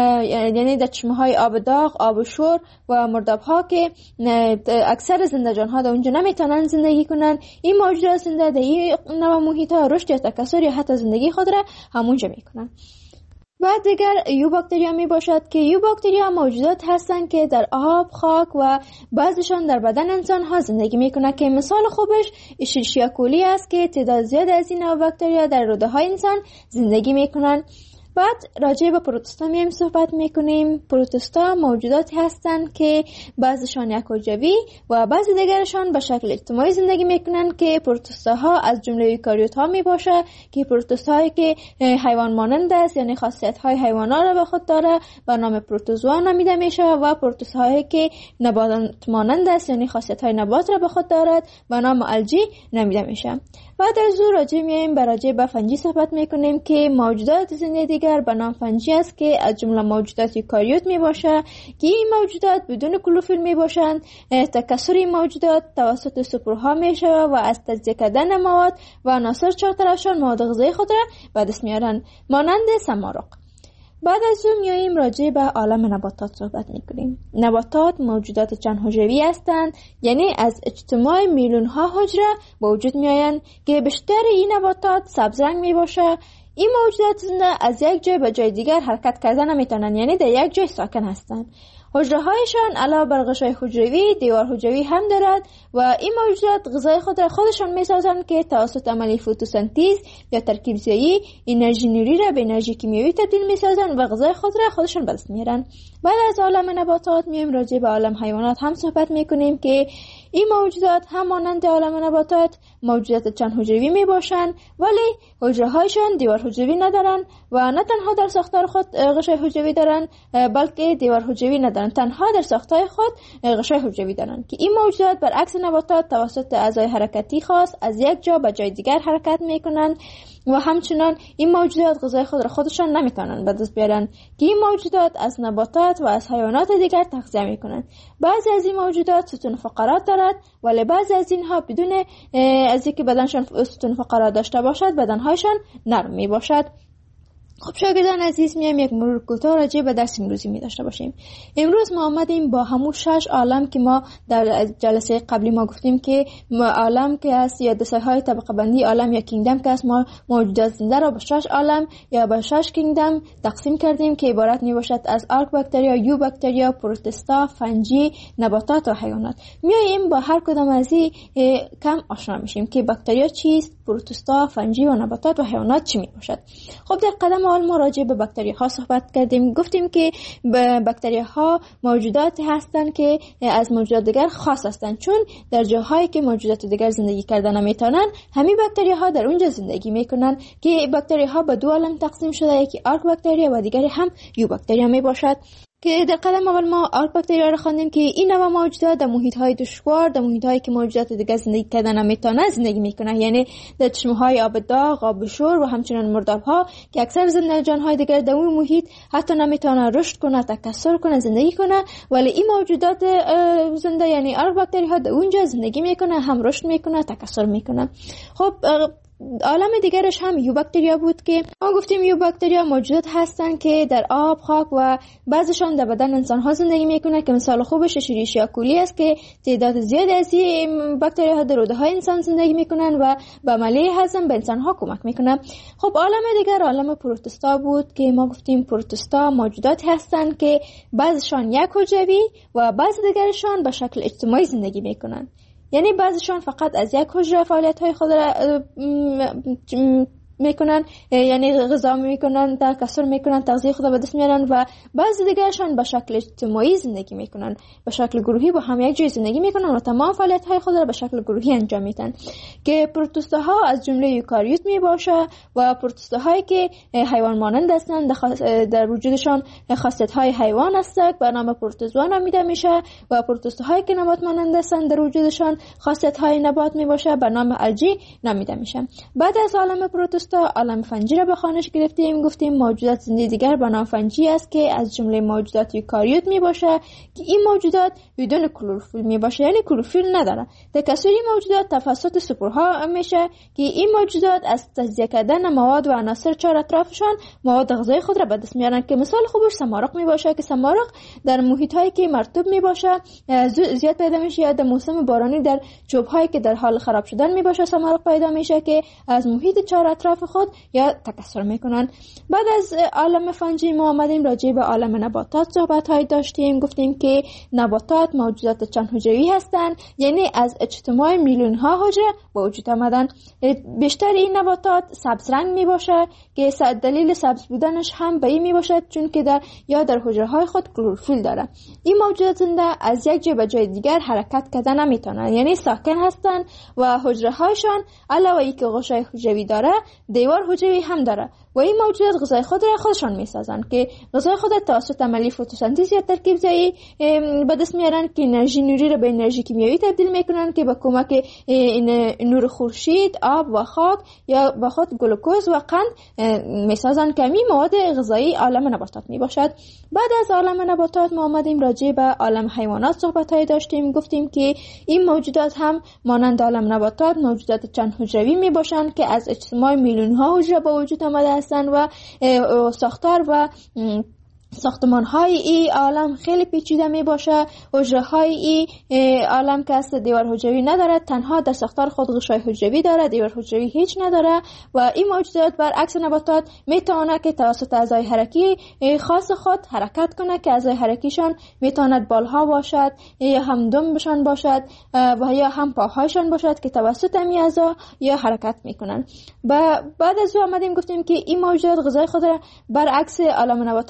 یعنی در چشمه‌های آب داغ، آب شور و مرداب‌ها که اکثر زنده جان‌ها در اونجا نمیتونن زندگی کنن. این موجودات زنده در این نوع محیط‌ها رشد یا تکثر یا حتی زندگی خود را همونجا میکنن. بعد دیگر یو باکتریا می باشد که یو باکتریا موجودات هستند که در آب، خاک و بعضیشان در بدن انسان ها زندگی می کنند که مثال خوبش اشیرشیا کولی است که تعداد زیاد از این نوع باکتریا در روده های انسان زندگی می کنند. بعد راجع به پروتستا میایم صحبت میکنیم. پروتستا موجوداتی هستند که بعضیشان یک حجروی و بعضی دیگرشان به شکل اجتماعی زندگی میکنن که پروتستاها از جمله ایوکاریوت ها میباشه که پروتستاهایی که حیوان مانند است، یعنی خاصیت های حیوانات را به خود داره به نام پروتوزوا نامیده میشه و پروتستاهایی که نبات مانند است، یعنی خاصیت های نبات را به خود دارد به نام الجی نامیده میشه. بعد از او راجع میایم به راجع به فنجی صحبت میکنیم که موجودات زنده دیگر به نام فنجی است که از جمله موجودات یوکاریوت می باشه که این موجودات بدون کلوروفیل می باشند. تکثر این موجودات توسط سپرها می شود و از تجزیه کردن مواد و عناصر چهارطرفشان مواد غذایی خود را به دست میارند مانند سمارق. بعد از اون میاییم راجع به عالم نباتات صحبت میکنیم. نباتات موجودات چند حجروی هستند، یعنی از اجتماع میلیون ها حجره به وجود میآیند که بیشتر این نباتات سبز رنگ می باشه. این موجودات زنده از یک جای به جای دیگر حرکت کردن نمیتونن، یعنی در یک جای ساکن هستند. حجره هایشان علاوه بر غشای حجروی دیوار حجروی هم دارد و این موجودات غذای خود را خودشان میسازند که توسط عمل فتوسنتز یا ترکیب زایی انرژی نوری را به انرژی کیمیایی تبدیل میسازند و غذای خود را خودشان به دست میارند. بعد از عالم نباتات میایم راجع به عالم حیوانات هم صحبت میکنیم که این موجودات هم مانند عالم نباتات موجودات چند حجروی می باشند، ولی حجره هایشان دیوار حجروی ندارند و نه تنها در ساختار خود غشای حجروی دارند بلکه دیوار حجروی ندارند. ندارند، تنها در ساختای خود غشای حجروی دارند که این موجودات برعکس نباتات توسط اعضای حرکتی خاص از یک جا به جای دیگر حرکت میکنند و همچنان این موجودات غذای خود را خودشان نمیتونند به دست بیارند که این موجودات از نباتات و از حیوانات دیگر تغذیه میکنند. بعضی از این موجودات ستون فقرات دارد ولی بعضی از اینها بدون از اینکه بدنشان ستون فقرات داشته باشد بدنهایشان نرم می باشد. خب شاگردان عزیز، میایم یک مرور کوتاه راجع به درس امروزی می داشته باشیم. امروز ما آمدیم با همون شش عالم که ما در جلسه قبلی ما گفتیم که عالم که است یا دسته های طبقه بندی عالم یا کینگدم که است، ما موجودات زنده را به شش عالم یا به شش کینگدم تقسیم کردیم که عبارت می باشد از آرک باکتریا، یو باکتریا، پروتستا، فنجی، نباتات و حیوانات. میایم با هر کدام از این کم آشنا میشیم که باکتریا چیست، پروتستا، فنجی و نباتات و حیوانات چی می باشد. خب در قدم اول ما راجع به باکتری ها صحبت کردیم. گفتیم که باکتری ها موجوداتی هستند که از موجودات دیگر خاص هستند، چون در جاهایی که موجودات دیگر زندگی کردن نمیتونن همین باکتری ها در اونجا زندگی میکنن که باکتری ها به دو عالم تقسیم شده، یکی آرک باکتریا و دیگری هم یو باکتریا می باشد که در قدم اول ما آرک باکتریا را خواندیم که این نوع موجودات در محیط های دشوار، در محیط هایی که موجودات دیگر زندگی کردن نمیتونن زندگی میکنن، یعنی در چشمه های آب داغ، آب شور و همچنین مرداب ها که اکثر زنده جان های دیگر در اون محیط حتی نمیتونن رشد کنه، تکثر کنه، زندگی کنه، ولی این موجودات زنده یعنی آرک باکتری ها در اونجا زندگی میکنه، هم رشد میکنه، تکثر میکنه. خب عالم دیگرش هم یو باکتریا بود که ما گفتیم یو باکتریا موجودات هستن که در آب، خاک و بعضشان در بدن انسان ها زندگی میکنه که مثال خوبش اشریشیا کولی است که تعداد زیادی از این باکتریا ها در روده های انسان زندگی میکنن و به عملیه هضم به انسان ها کمک میکنن. خب عالم دیگر عالم پروتستا بود که ما گفتیم پروتستا موجودات هستن که بعضشان یک حجروی و بعض دیگرشان به شکل اجتماعی زندگی میکنن، یعنی بعضیشان فقط از یک حجره فعالیت های خود را میکنن، یعنی غذا میکنن، تکثر میکنن، تغذیه خود را به دست میارن و بعضی دیگرشان به شکل اجتماعی زندگی میکنن، به شکل گروهی با هم یک جای زندگی میکنن و تمام فعالیت های خود را به شکل گروهی انجام میدن که پروتوستاها از جمله یوکاریوت میباشه و پروتوستاهایی که حیوان مانند هستند در وجودشان خاصیت های حیوان هستند به نام پروتوزوا نامیده میشه و پروتوستاهایی که نبات مانند هستند در وجودشان خاصیت های نبات میباشه به نام الجی نامیده میشه. بعد از عالم پروتوستا عالم فنجی را به خوانش گرفتیم. گفتیم موجودات زنده دیگر به نام فنجی است که از جمله موجودات یوکاریوت می باشه که این موجودات بدون کلروفیل می باشه، یعنی کلروفیل نداره. تکثری موجودات توسط سپورها میشه که این موجودات از تجزیه کردن مواد و عناصر چهار اطرافشان مواد غذایی خود را به دست میارن که مثال خوبش سمارق می باشه که سمارق در محیط هایی که مرطوب می باشه زیاد پیدا میشه، یا در موسم بارانی در چوب هایی که در حال خراب شدن می باشه سمارق پیدا میشه که از محیط چهار اطراف خود یا تکثر میکنن. بعد از عالم فنجی ما آمدیم راجع به عالم نباتات صحبت های داشتیم. گفتیم که نباتات موجودات چند حجروی هستند، یعنی از اجتماع میلیون ها حجره به وجود آمدن. بیشتر این نباتات سبز رنگ می باشه که دلیل سبز بودنش هم به این می باشد چون که در یا در حجره های خود کلروفیل داره. این موجودات زنده از یک جای به جای دیگر حرکت کردن نمیتونن، یعنی ساکن هستند و حجره هایشان علاوه اینکه غشای حجروی داره دیوار حجروی هم داره و این موجودات غذای خود را خودشان میسازند که غذای خود توسط عملیه فتوسنتز یا ترکیب زایی به دست میارن که انرژی نوری را به انرژی کیمیایی تبدیل میکنن که با کمک نور خورشید، آب و خاک یا با خود گلوکوز و قند میسازن که این مواد غذایی عالم نباتات میباشد. بعد از عالم نباتات ما آمدیم راجع به عالم حیوانات صحبت های داشتیم. گفتیم که این موجودات هم مانند عالم نباتات موجودات چند حجروی میباشند که از اجتماع میلیون ها حجره به وجود آمده هستند و ساختار و ساختمان های این عالم خیلی پیچیده می باشه. حجره های این عالم که است دیوار حجروی نداره، تنها در ساختار خود غشای حجروی داره، دیوار حجروی هیچ نداره و این موجودات برعکس نباتات میتونه که توسط اعضای حرکی خاص خود حرکت کنه که اعضای حرکیشان میتواند بالها باشد یا هم دمبشان باشد و یا هم پاهایشان باشد که توسط این اعضا یا حرکت میکنن. و بعد از او آمدیم گفتیم که این موجودات غذای خود را برعکس عالم نباتات غذای خود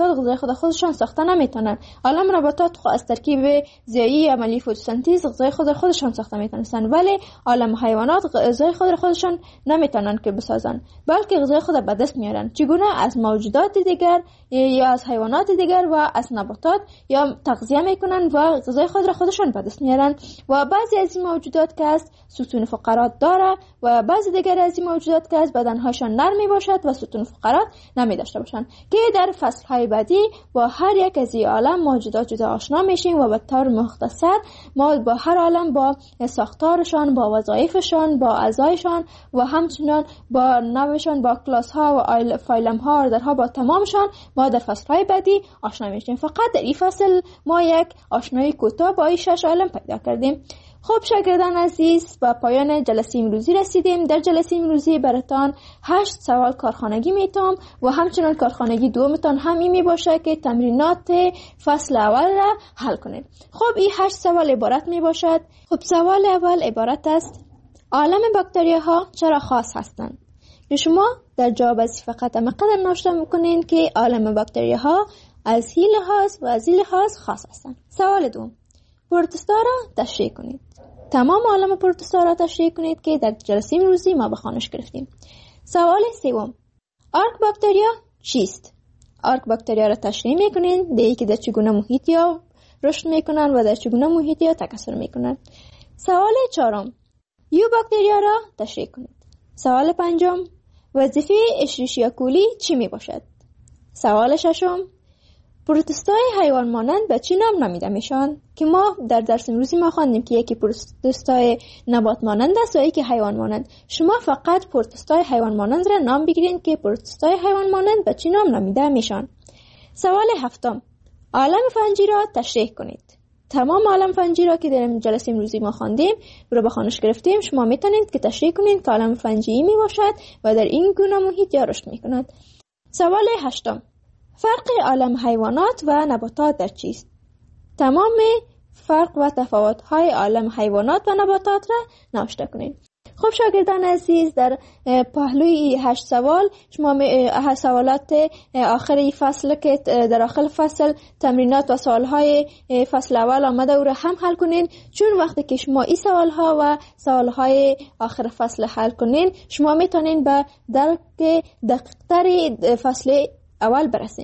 خود خودشان ساخته نمیتونن. عالم نباتات خود از ترکیب ضیایی عملی فتوسنتز غذای خود خودشان ساخته میتونن، ولی عالم حیوانات غذای خود خودشان نمیتونن که بسازن، بلکه غذای خود به دست میارن. چگونه؟ از موجودات دیگر یا از حیوانات دیگر و از نباتات یا تغذیه میکنن و غذای خود را خودشان به دست میارن. و بعضی از این موجودات که است ستون فقرات داره و بعضی دیگر از این موجودات که است بدنهاشان نرم باشد و ستون فقرات نمی داشته باشند، که در فصلهای بعدی با هر یک از این عالم موجودات جدا آشنا میشیم و به طور مختصر ما با هر عالم با ساختارشان، با وظایفشان، با اعضایشان و همچنان با نوعشان، با کلاس ها و فایلم ها و درها با تمامشان ما در فصلهای بعدی آشنا میشیم. فقط در این فصل ما یک آشنایی کوتاه با این شش عالم پیدا کردیم. خب شاگردان عزیز، با پایان جلسه امروزی رسیدیم. در جلسه امروزی براتان هشت سوال کارخانگی میتام و همچنان کارخانگی دومتان هم این می باشه که تمرینات فصل اول را حل کنید. خب این هشت سوال عبارت می باشد. خب سوال اول عبارت است: عالم باکتریاها چرا خاص هستند؟ شما در جواب از فقط مقدر نوشته میکنین که عالم باکتریاها از این لحاظ و از این لحاظ خاص هستند. سوال دوم: پروتوزوا را تشریح کنید. تمام عالم پروتوزوا را تشریح کنید که در جلسه امروزی ما به خوانش گرفتیم. سوال سوم: آرک باکتریا چیست؟ آرک باکتریا را تشریح میکنین، به اینکه در چگونه محیطی ها رشد میکنن و در چگونه محیطی ها تکثر میکنن. سوال چهارم: یو باکتریا را تشریح کنید. سوال پنجم: وظیفه اشریشیا کولی چی می باشد؟ سوال ششم: پروتوزوای حیوان مانند به چی نام نامیده میشن؟ که ما در درس امروزی ما خواندیم که یکی پروتوزوای نبات مانند است و یکی حیوان مانند. شما فقط پروتوزوای حیوان مانند را نام بگیرید که پروتوزوای حیوان مانند به چی نام نامیده میشن. سوال هفتم: عالم فنجی را تشریح کنید. تمام عالم فنجی را که در جلسه امروزی ما خواندیم رو به خوانش گرفتیم، شما میتونید که تشریح کنید که عالم فنجی می باشد و در این گونه محیط یا رشد میکند. سوال هشتم: فرق عالم حیوانات و نباتات در چیست؟ تمام فرق و تفاوت‌های عالم حیوانات و نباتات را نوشته کنید. خب شاگردان عزیز، در پهلوی هشت سوال شما سوالات آخری فصل که در آخر فصل تمرینات و سوالهای فصل اول آمده او را هم حل کنین، چون وقتی که شما این سوالها و سوالهای آخر فصل حل کنین شما میتونین به درک دقیق‌تر فصل اول برسین.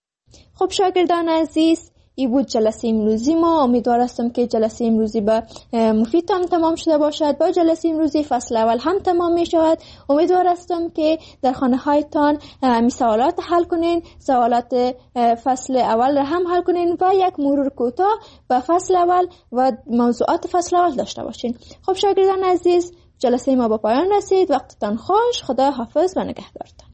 خب شاگردان عزیز، این بود جلسه امروزی ما. امیدوار هستم که جلسه امروزی به مفید هم تمام شده باشد. با جلسه امروزی فصل اول هم تمام می شود. امیدوار هستم که در خانه هایتان می سوالات حل کنین، سوالات فصل اول را هم حل کنین و یک مرور کوتاه به فصل اول و موضوعات فصل اول داشته باشین. خب شاگردان عزیز، جلسه ما به پایان رسید. وقتتان خوش. خدا حافظ و نگهدارتان.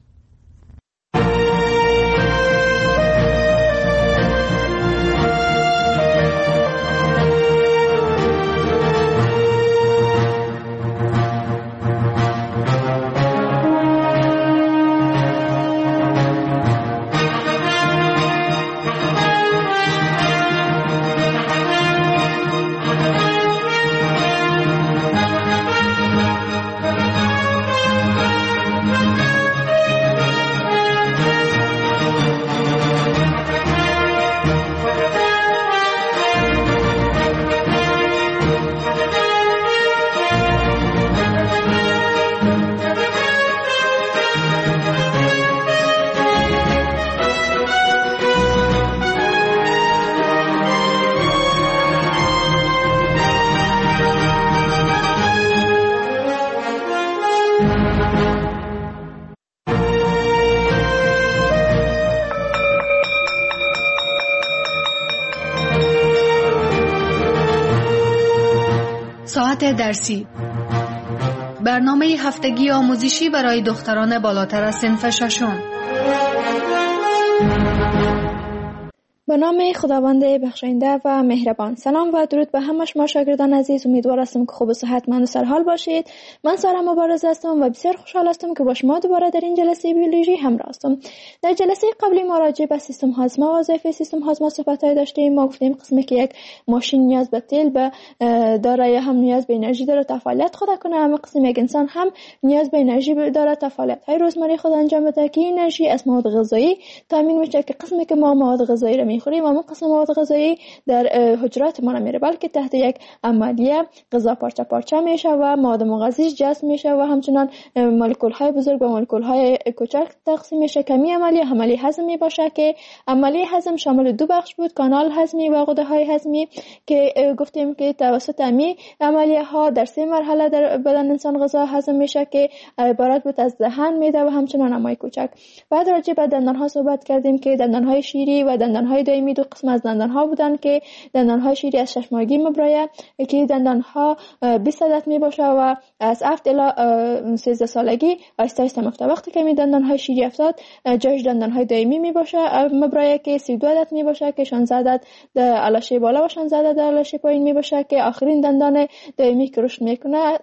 ساعت درسی، برنامه هفتگی آموزشی برای دختران بالاتر از صنف ششم. به نام خداوند بخشاینده و مهربان. سلام و درود به همه شما شاگردان عزیز. امیدوار هستم که خوب و صحتمند و سرحال باشید. من سارا مبارز هستم و بسیار خوشحال هستم که با شما دوباره در این جلسه بیولوژی همراه هستم. در جلسه قبلی ما راجع به سیستم هاضمه و وظایف سیستم هاضمه صحبت‌های داشتیم. ما گفتیم قسمی که یک ماشین نیاز به تیل به داره یا هم نیاز به انرژی داره تا فعالیت خود کنه، اما قسم یک انسان هم نیاز به انرژی داره تا فعالیت‌های روزمره خود انجام بده که انرژی از مواد غذایی تامین میشه، که قسمی که ما مواد غذایی رو میخوریم اما قسم مواد غذایی در حجرات ما نمیره، بلکه تحت یک عملیه غذا پارچه پارچه میشه و مواد مغذیش جذب میشه و همچنان مولکول های بزرگ و مولکول های کوچک تقسیم میشه. که می عملیه عملی هضم می باشه که عملی هضم شامل دو بخش بود، کانال هضمی و غده های هضمی، که گفتیم که توسط امی عملیه ها در سه مرحله در بدن انسان غذا هضم میشه که عبارت بود از دهن، معده و همچنان امعای کوچک. بعد راجع به دندان ها صحبت کردیم که دندان های شیری و دندان های دائمی دو قسم از دندان ها بودن که دندان های شیری از شش ماهگی مبرایه که دندان ها بیست عدد می باشه و از هفت الی سیزده سالگی آهسته آهسته میفته. وقتی که می دندان های شیری افتاد جایش دندان های دائمی می باشه مبرایه که سی و دو عدد می باشه که شانزده عدد در علاشه بالا و شانزده عدد در علاشه پایین می باشه که آخرین دندان دائمی که رشد میکنه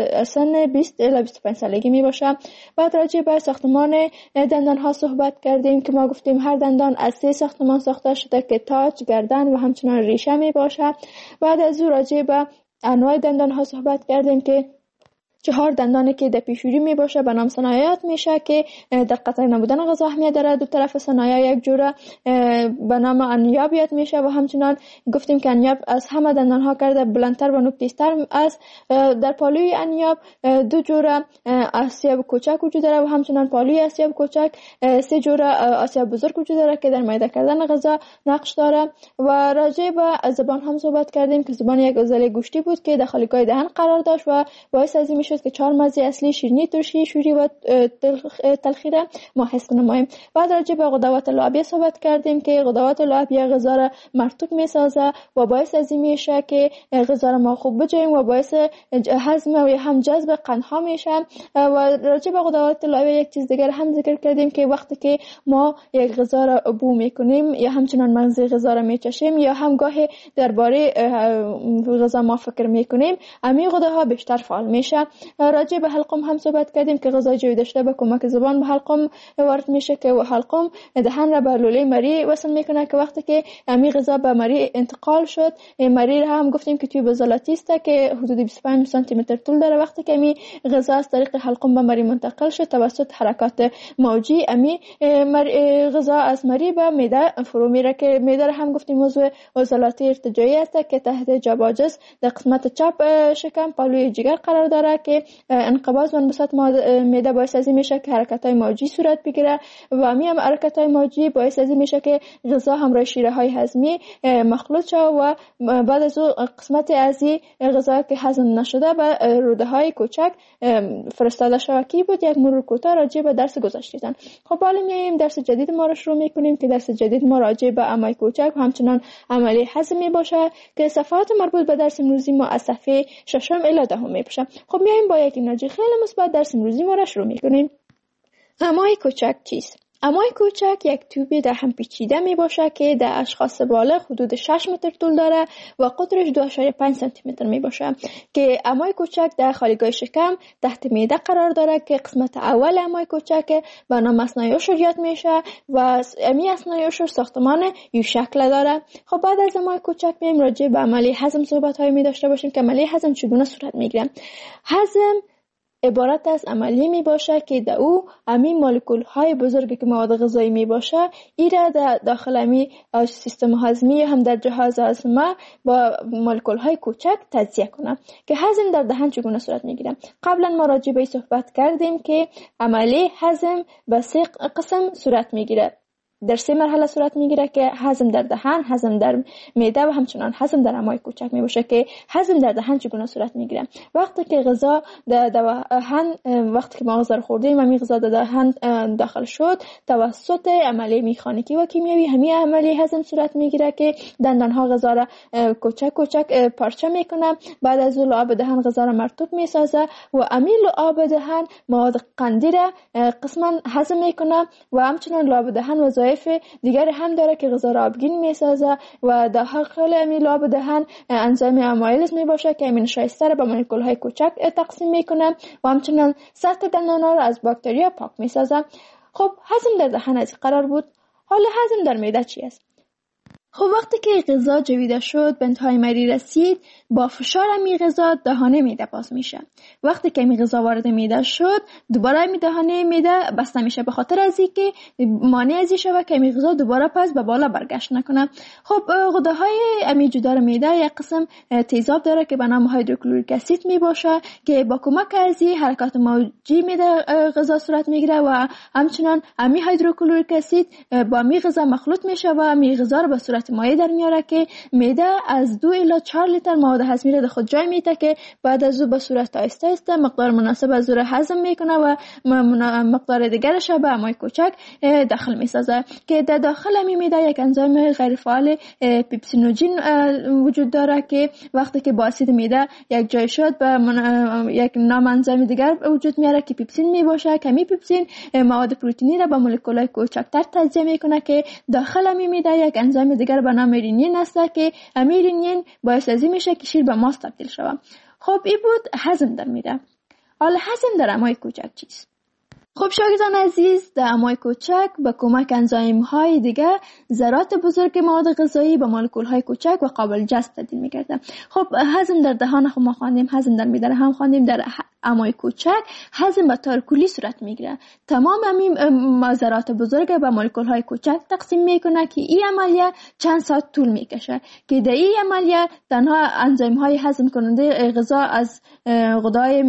سن بیست الی بیست و پنج سالگی می باشه. بعد راجع به ساختمان دندان ها صحبت کردیم که ما گفتیم هر دندان از سه ساختمان ساخته شده که تاج، گردن و همچنان ریشه می باشه. بعد از او راجع به انواع دندان ها صحبت کردیم که چهار دندانی که در پیشوری می باشه به نام ثنایات میشه که در قطع نبودن غذا اهمیت داره. دو طرف ثنایا یک جوره به نام انیابیت میشه و همچنان گفتیم که انیاب از همه دندان ها کرده بلندتر و نوک‌تیزتر است. در پالوی انیاب دو جوره آسیاب کوچک وجود داره و همچنان پالوی آسیاب کوچک سه جوره آسیاب بزرگ وجود داره که در میده کردن غذا نقش داره. و راجع به زبان هم صحبت کردیم که زبان یک عضله گوشتی بود که در خالیگاه دهن قرار داشت و باعث از این شد که چهار مزه اصلی شیرینی، ترشی، شوری و تلخی را ما حس کنیم. بعد راجع به غدوات لعابیه صحبت کردیم که غدوات لعابیه غذا را مرطوب میسازه و باعث از این میشه که غذا را ما خوب بجویم و باعث هضم و هم جذب قندها میشه. و راجع به غدوات لعابیه یک چیز دیگر هم ذکر کردیم که وقتی که ما یک غذا را بو میکنیم یا همچنان مغز غذا را میچشیم یا هم گاهی درباره غذا ما فکر میکنیم، امی غده ها بیشتر فعال میشه. راجع به حلقوم هم صحبت کردیم که غذا جویده شده به کمک زبان به حلقوم وارد میشه که حلقوم دهن را به لوله مری وصل میکنه که وقتی که امی غذا به مری انتقال شد، مری را هم گفتیم که توی بزلاتی است که حدود بیست و پنج سانتی متر طول داره. وقتی که امی غذا از طریق حلقوم به مری منتقل شد توسط حرکات موجی امی غذا از مری به معده فرو میره که معده را هم گفتیم عضو عضلاتی ارتجاعی است که تحت جباجز در قسمت چپ شکم پالوی جگر قرار داره که انقباض و انبساط معده باعث از این میشه که حرکت‌های موجی صورت بگیره و همین هم حرکت‌های موجی باعث از این میشه که غذا همراه شیره‌های هضمی مخلوط شه و بعد از اون قسمت از این غذا که هضم نشده به روده‌های کوچک فرستاده شود. کی بود یک مرور کوتاه راجع به درس گذشته‌تان. خب حالا میایم درس جدید ما رو شروع می‌کنیم که درس جدید ما راجع به امعای کوچک و همچنان عملی هضم میباشه که صفحات مربوط به درس امروزی ما از صفحه ششم الی دهم میباشه. خب میایم با یک انرژی خیلی مثبت درس امروزی ما را شروع میکنیم. امعای کوچک چیست؟ امعای کوچک یک توبی در هم پیچیده می باشه که در اشخاص بالغ حدود شش متر طول داره و قطرش دو ممیز پنج سانتی متر می باشه که امعای کوچک در خالیگاه شکم تحت معده قرار داره که قسمت اول امعای کوچک به نام اثنای عشر یاد میشه و امی اثنای عشر ساختمان یو شکل داره. خب بعد از امعای کوچک میایم راجع به عملی هضم صحبت های می داشته باشیم که عملی هضم چگونه صورت میگیره. هضم عبارت از عملی می باشه که در او امی مولکول های بزرگی که مواد غذایی می باشه ایره در داخل امی سیستم هضمی هم در جهاز هضم با مولکول های کوچک تجزیه کنه که هضم در دهن چگونه صورت می گیره. قبلا ما راجع به صحبت کردیم که عملی هضم به سه قسم صورت می گیره. در سه مرحله صورت میگیره که هضم در دهن، هضم در معده و همچنان هضم در امعای کوچک می باشه. که هضم در دهن چگونه صورت میگیره؟ وقتی که غذا در دهن وقتی که ما غذا رو خوردیم و می غذا در دهن داخل شد توسط عملیه میکانیکی و کیمیایی همین عملیه هضم صورت میگیره که دندان ها غذا را کوچک کوچک پارچه میکنه. بعد از لعاب دهن غذا را مرطوب میسازه و امی لعاب دهن مواد قندی را قسما هضم میکنه و همچنان لعاب دهن وظایف وظایف دیگری هم داره که غذا را آبگین میسازه و داخل امی لعاب دهن انزیم آمایلیز می باشه که امین شایسته را به مولکول های کوچک تقسیم میکنه و همچنین سطح دندانها را از باکتریا پاک میسازه. خب هضم در دهن از قرار بود. حالا هضم در معده چی است؟ خب وقتی که غذا جویده شد به انتهای معده رسید، با فشار امی غذا دهانه معده باز میشه. وقتی که امی غذا وارد معده شد دوباره امی دهانه معده بسته میشه به خاطر از اینکه مانع از این شود که امی غذا دوباره پس به بالا برگشت نکنه. خب غده‌های امی جدار معده یک قسم تیزاب داره که به نام هیدروکلوریک اسید می باشه که با کمک از این حرکات موجی معده غذا صورت میگیره و همچنین امی هیدروکلوریک اسید با امی غذا مخلوط میشه و امی غذا رو به صورت مایع در میاره که معده از دو الی چهار لیتر مواد هضمی را در خود جای میده که بعد از او به صورت آهسته آهسته مقدار مناسب از او را هضم میکنه و مقدار دیگرش به امای کوچک داخل میسازه که در داخل امی معده یک انزیم غیر فعال پیپسینوژین وجود داره که وقتی که با اسید معده یک جای شد به یک نام انزیم دیگر وجود میاره که پیپسین میباشه که می پیپسین مواد پروتئینی را به مولکول‌های کوچکتر تجزیه میکنه که داخل امی معده یک انزیم دیگر به نام رینین است که امی رینین باعث از این میشه که شیر به ماست تبدیل شود. خب این بود هضم در معده. حالا هضم در امعای کوچک چیست؟ خب شاگردان عزیز، در امعای کوچک با کمک انزیم های دیگه ذرات بزرگ مواد غذایی به مولکول های کوچک و قابل جذب تبدیل میگردن. خب هضم در دهان خود ما خواندیم، هضم در معده هم خواندیم. در امعای کوچک هضم به طور کلی صورت میگیره. تمام همین ذرات بزرگ به مولکول های کوچک تقسیم میکنه که این عملیه چند ساعت طول میکشه که در این عملیه تنها انزیم های هضم کننده غذا از غدای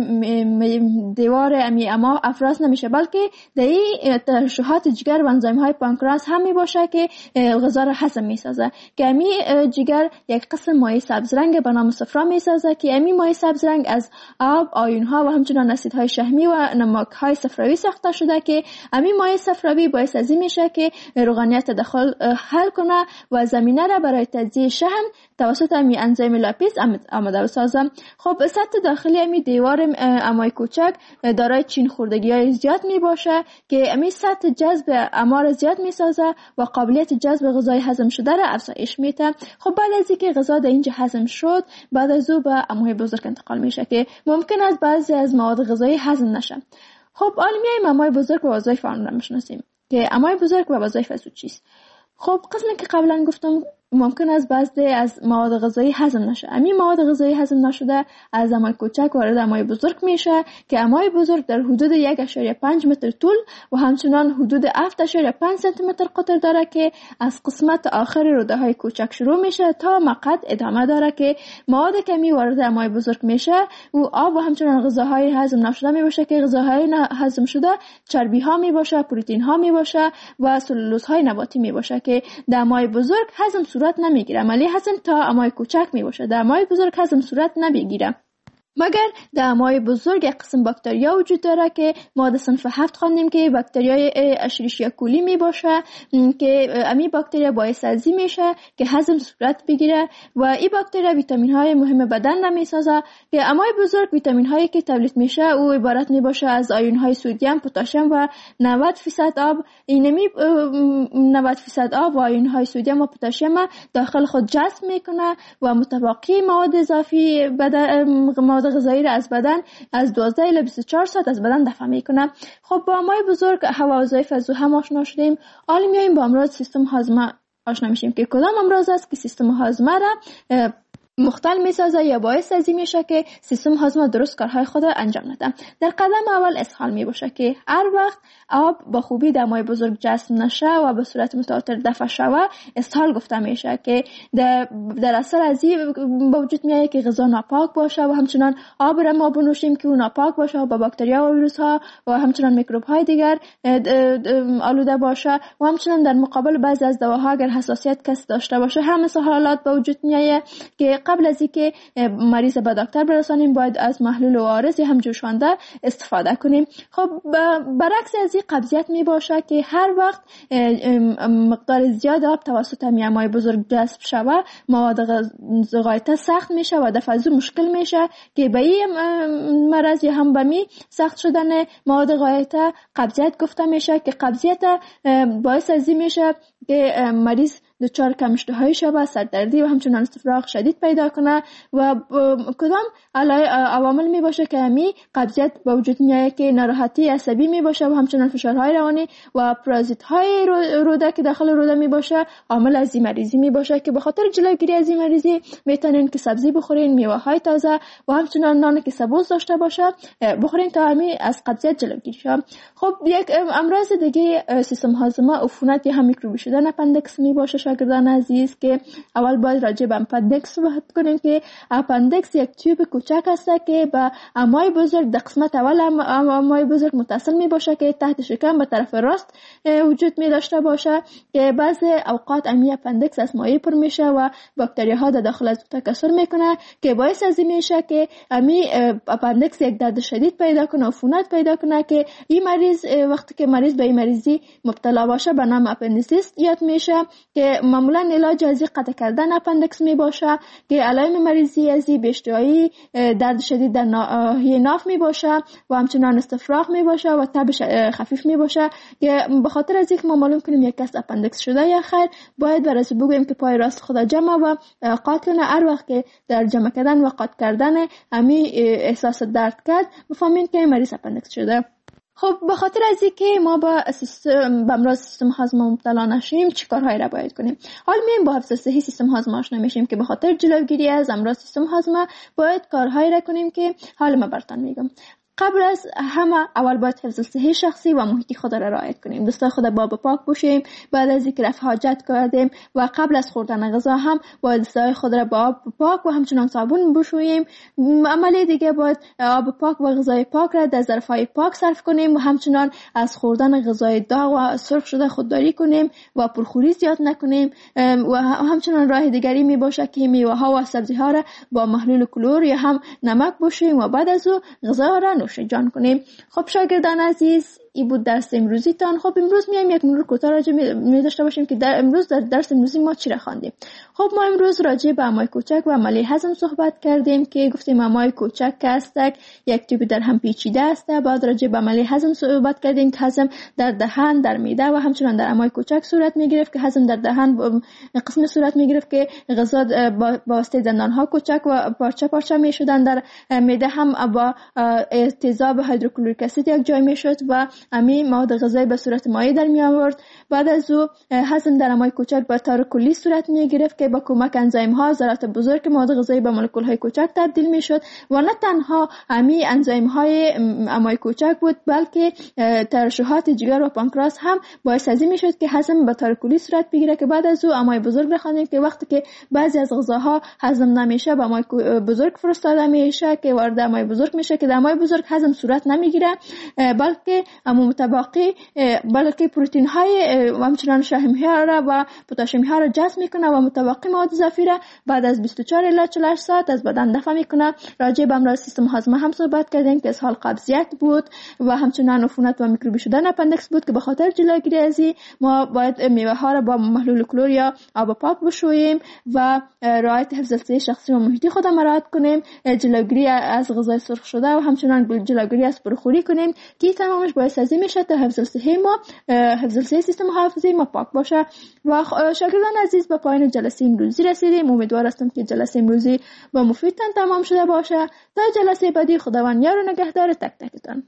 دیوار امی اما افراز نمیشه، بلکه در این ترشحات جگر و انزیم های پانکراس هم می باشه که غذا را هضم می سازه که امی جگر یک قسم مایع سبز رنگ به نام صفرا می سازه که امی مایع سبز رنگ از آب، آیون ها و همچنین اسیدهای شحمی و نمک های صفراوی ساخته شده که امی مایع صفراوی باعث از این میشه که روغنیت تداخل حل کنه و زمینه را برای تجزیه شحم توسط امی انزیم لاپیز آماده بسازه. خب سطح داخلی امی دیوار امعای کوچک دارای چین خوردگی های زیاد می باشه که امی سطح جذب امار زیاد می سازه و قابلیت جذب غذای هضم شده را افزایش میده. خب بعد از اینکه غذا در اینجا هضم شد، بعد از او به امعای بزرگ انتقال میشه که ممکن است بعضی از مواد غذایی هضم نشه. خب حالا میایم امعای بزرگ و وظایف آن را میشناسیم که امعای بزرگ و وظایف از او چیست. خب قسمی که قبلا گفتم ممکن است بعضی از مواد غذایی هضم نشه. امی مواد غذایی هضم نشده از امعای کوچک وارد امعای بزرگ میشه که امعای بزرگ در حدود یک ممیز پنج متر طول و همچنان حدود هفت ممیز پنج سانتی متر قطر داره که از قسمت آخر روده های کوچک شروع میشه تا مقعد ادامه داره که مواد کمی وارد امعای بزرگ میشه و آب و همچنان غذاهای هضم نشده میباشه که غذاهای هضم شده چربی ها میباشه، پروتئین ها میباشه و سلولوز های نباتی میباشه که در امعای بزرگ هضم صورت نمیگیره. عملی هضم تا امعای کوچک میباشه. در امعای بزرگ هضم صورت نمیگیره مگر در امعای بزرگ یک قسم باکتریا وجود داره که ما در صنف هفت خواندیم که باکتریای اشریشیا کولی می باشه که امی باکتریا باعث از این میشه که هضم صورت بگیره و این باکتریا ویتامین های مهم بدن را می سازه که امعای بزرگ ویتامین هایی که تولید میشه او عبارت می باشه از آیون های سدیم، پتاسیم و نود درصد آب. اینمی نود درصد آب و آیون های سدیم و پتاسیم داخل خود جذب میکنه و متبقی مواد اضافی بدن مواد غذایی را از بدن از دوازده الی بیست و چهار ساعت از بدن دفع میکنه. خب با امعای بزرگ هوا وظایف از او هم آشنا شدیم. حالا میایم با امراض سیستم هاضمه آشنا میشیم که کدام امراض است که سیستم هاضمه را مختل میسازه یا باعث از این میشه که سیستم هاضمه درست کارهای خود انجام نده. در قدم اول اسهال میباشه که هر وقت آب با خوبی در امعای بزرگ جذب نشه و به صورت متواتر دفع شوه اسهال گفته میشه که در, در اثر از این با وجود میاد که غذا ناپاک باشه و همچنان آب را ما بنوشیم که اون ناپاک باشه و با باکتریا و ویروس ها و همچنان میکروب های دیگر آلوده باشه و همچنان در مقابل بعضی از دواها اگر حساسیت کس داشته باشه هم مثل حالات با وجود میاد که قبل از اینکه مریض به دکتر برسانیم باید از محلول او آر اس هم جوشانده استفاده کنیم. خب برعکس از این قبضیت می باشه که هر وقت مقدار زیاد آب توسط میامای بزرگ جذب شود مواد غایطه سخت میشه و دفعه مشکل میشه که به این مرض یا هم به می سخت شدن مواد غایطه قبضیت گفته میشه که قبضیت باعث از این میشه که مریض دچار کم اشتهایی شود، سردردی و همچنان استفراغ شدید پیدا کنه و کدام عوامل می باشه که همی قبضیت به وجود میاد که ناراحتی عصبی می باشه و همچنان فشارهای روانی و پرازیت های روده که داخل روده می باشه عامل از این مریضی می باشه که به خاطر جلوگیری از این مریضی میتونین که سبزی بخورین، میوه های تازه و همچنان نان که سبوس داشته باشه بخورین تا همی از قبضیت جلوگیری شه. خب یک امراض دیگه سیستم هاضمه عفونت یا هم میکروبی شدن اپندکس می باشه. شاگردان عزیز که اول باید راجع به اپندکس صحبت کنیم که اپندکس یک تیوب کوچک است که به امعای بزرگ در قسمت اول امعای بزرگ متصل می باشه که تحت شکم به طرف راست وجود می داشته باشه که بعضی اوقات امی اپندکس از مایع پر میشه و باکتری ها در داخل از تکثر میکنه که باعث از این میشه که امی اپندکس یک درد شدید پیدا کنه، عفونت پیدا کنه که این مریض وقتی که مریض به این مریضی مبتلا باشه به نام اپندیسیس یاد میشه که معمولا علاج از قطع کردن اپندکس می باشه که علائم مریضی از بیشتری درد شدید در ناحیه ناف می باشه و همچنان استفراغ می باشه و تب خفیف می باشه که به خاطر از اینکه ما معلوم کنیم یک کس اپندکس شده یا خیر باید برای بگوییم که پای راست خود جمع و قاط کنه. هر وقت که در جمع کردن و قاط کردن امی احساس درد کرد بفهمین که مریض اپندکس شده. خب به خاطر از اینکه ما با سیستم به امراض سیستم هاضمه مبتلا نشیم چی کارهایی را باید کنیم؟ حال میایم با حفظ صحی سیستم هاضمه آشنا میشیم که به خاطر جلوگیری از امراض سیستم هاضمه باید کارهایی را کنیم که حال ما براتون میگم. قبل از همه اول باید حفظ صحی شخصی و محیطی خود را رعایت کنیم. دستای خود با پاک بوشیم. بعد از اینکه رفع حاجت کردیم و قبل از خوردن غذا هم باید دستای خود را با آب پاک و همچنان صابون بشوییم. عملی دیگه باید آب پاک و غذای پاک را در ظرف‌های پاک صرف کنیم و همچنان از خوردن غذای داغ و سرخ شده خودداری کنیم و پرخوری زیاد نکنیم و همچنان راه دیگری می باشه که میوه ها و سبزی ها را با محلول کلور یا هم نمک بشوییم و بعد از او غذا را نوش جان کنیم. خب شاگردان عزیز ای بود درس امروزی تان. خب امروز میایم یک مرور کوتاه راجع می داشته باشیم که در امروز در درس امروزی ما چی را خواندیم. خب ما امروز راجع به امعای کوچک و عملی هضم صحبت کردیم که گفتیم امعای کوچک که است یک تیپ در هم پیچیده است. بعد راجع به عملی هضم صحبت کردیم که هضم در دهان، در معده و همچنان در امعای کوچک صورت میگرفت که هضم در دهان قسم صورت میگرفت که غذا با واسطه دندان ها کوچک و پارچه پارچه میشدن. در معده هم با تیزاب هیدروکلوریک اسید یک جای میشد و امی مواد غذایی به صورت مایع در می آورد. بعد از او هضم در امعای کوچک به طور کلی صورت می گرفت که با کمک انزیم ها ذرات بزرگ مواد غذایی به مولکول های کوچک تبدیل می شد و نه تنها امی انزیم های امعای کوچک بود بلکه ترشحات جگر و پانکراس هم باعث از این می شد که هضم به طور کلی صورت بگیره که بعد از او امعای بزرگ خواندیم که وقتی که بعضی از غذاها هضم نمیشه به امعای بزرگ فرستاده میشه که وارد امعای بزرگ میشه که در امعای بزرگ هضم صورت نمیگیره بلکه متباقی بلکه پروتئین های و همچنان شحم ها را و پتاسیم ها را جذب میکنه و متباقی مواد اضافی را بعد از بیست و چهار الی چهل و هشت ساعت از بدن دفع میکنه. راجع به امراض سیستم هاضمه هم صحبت کردیم که اسهال قبضیت بود و همچنان عفونت و میکروبی شدن اپندکس بود که به خاطر جلوگیری از این ما باید میوه ها را با محلول کلور یا آب پاک بشوییم و رعایت حفظ صحی شخصی و محیطی خود مراعات کنیم. جلوگیری از غذای سرخ شده و همچنان جلوگیری از پرخوری کنیم که تمامش باعث از این میشه تا حفظ صحی ما حفظ صحی سیستم حافظه ما پاک باشه. و شاگردان عزیز به پایان جلسه امروزی رسیدیم. امیدوار هستم که جلسه امروزی با مفیدتان تمام شده باشه. تا جلسه بعدی خداوند یار و نگهدار تک تکتان.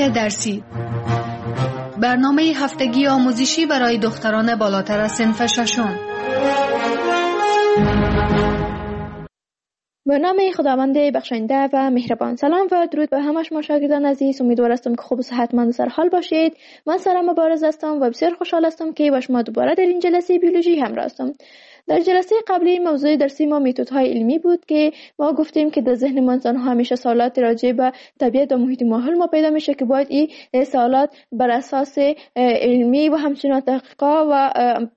صفحات درسی، برنامه هفتگی آموزشی برای دختران بالاتر از صنف ششم. به نام خداوند بخشنده و مهربان. سلام و درود به همه شما شاگردان عزیز. امیدوار هستم که خوب و صحتمند و سرحال باشید. من سارا مبارز هستم و بسیار خوشحال هستم که با شما دوباره در این جلسه بیولوژی همراه هستم. در جلسه قبلی موضوع درسی ما متدهای علمی بود که ما گفتیم که در ذهن ما انسان ها همیشه سوالات راجع به طبیعت و محیط ماحول ما پیدا میشه که باید این سوالات بر اساس علمی و همچنین تحقیقات و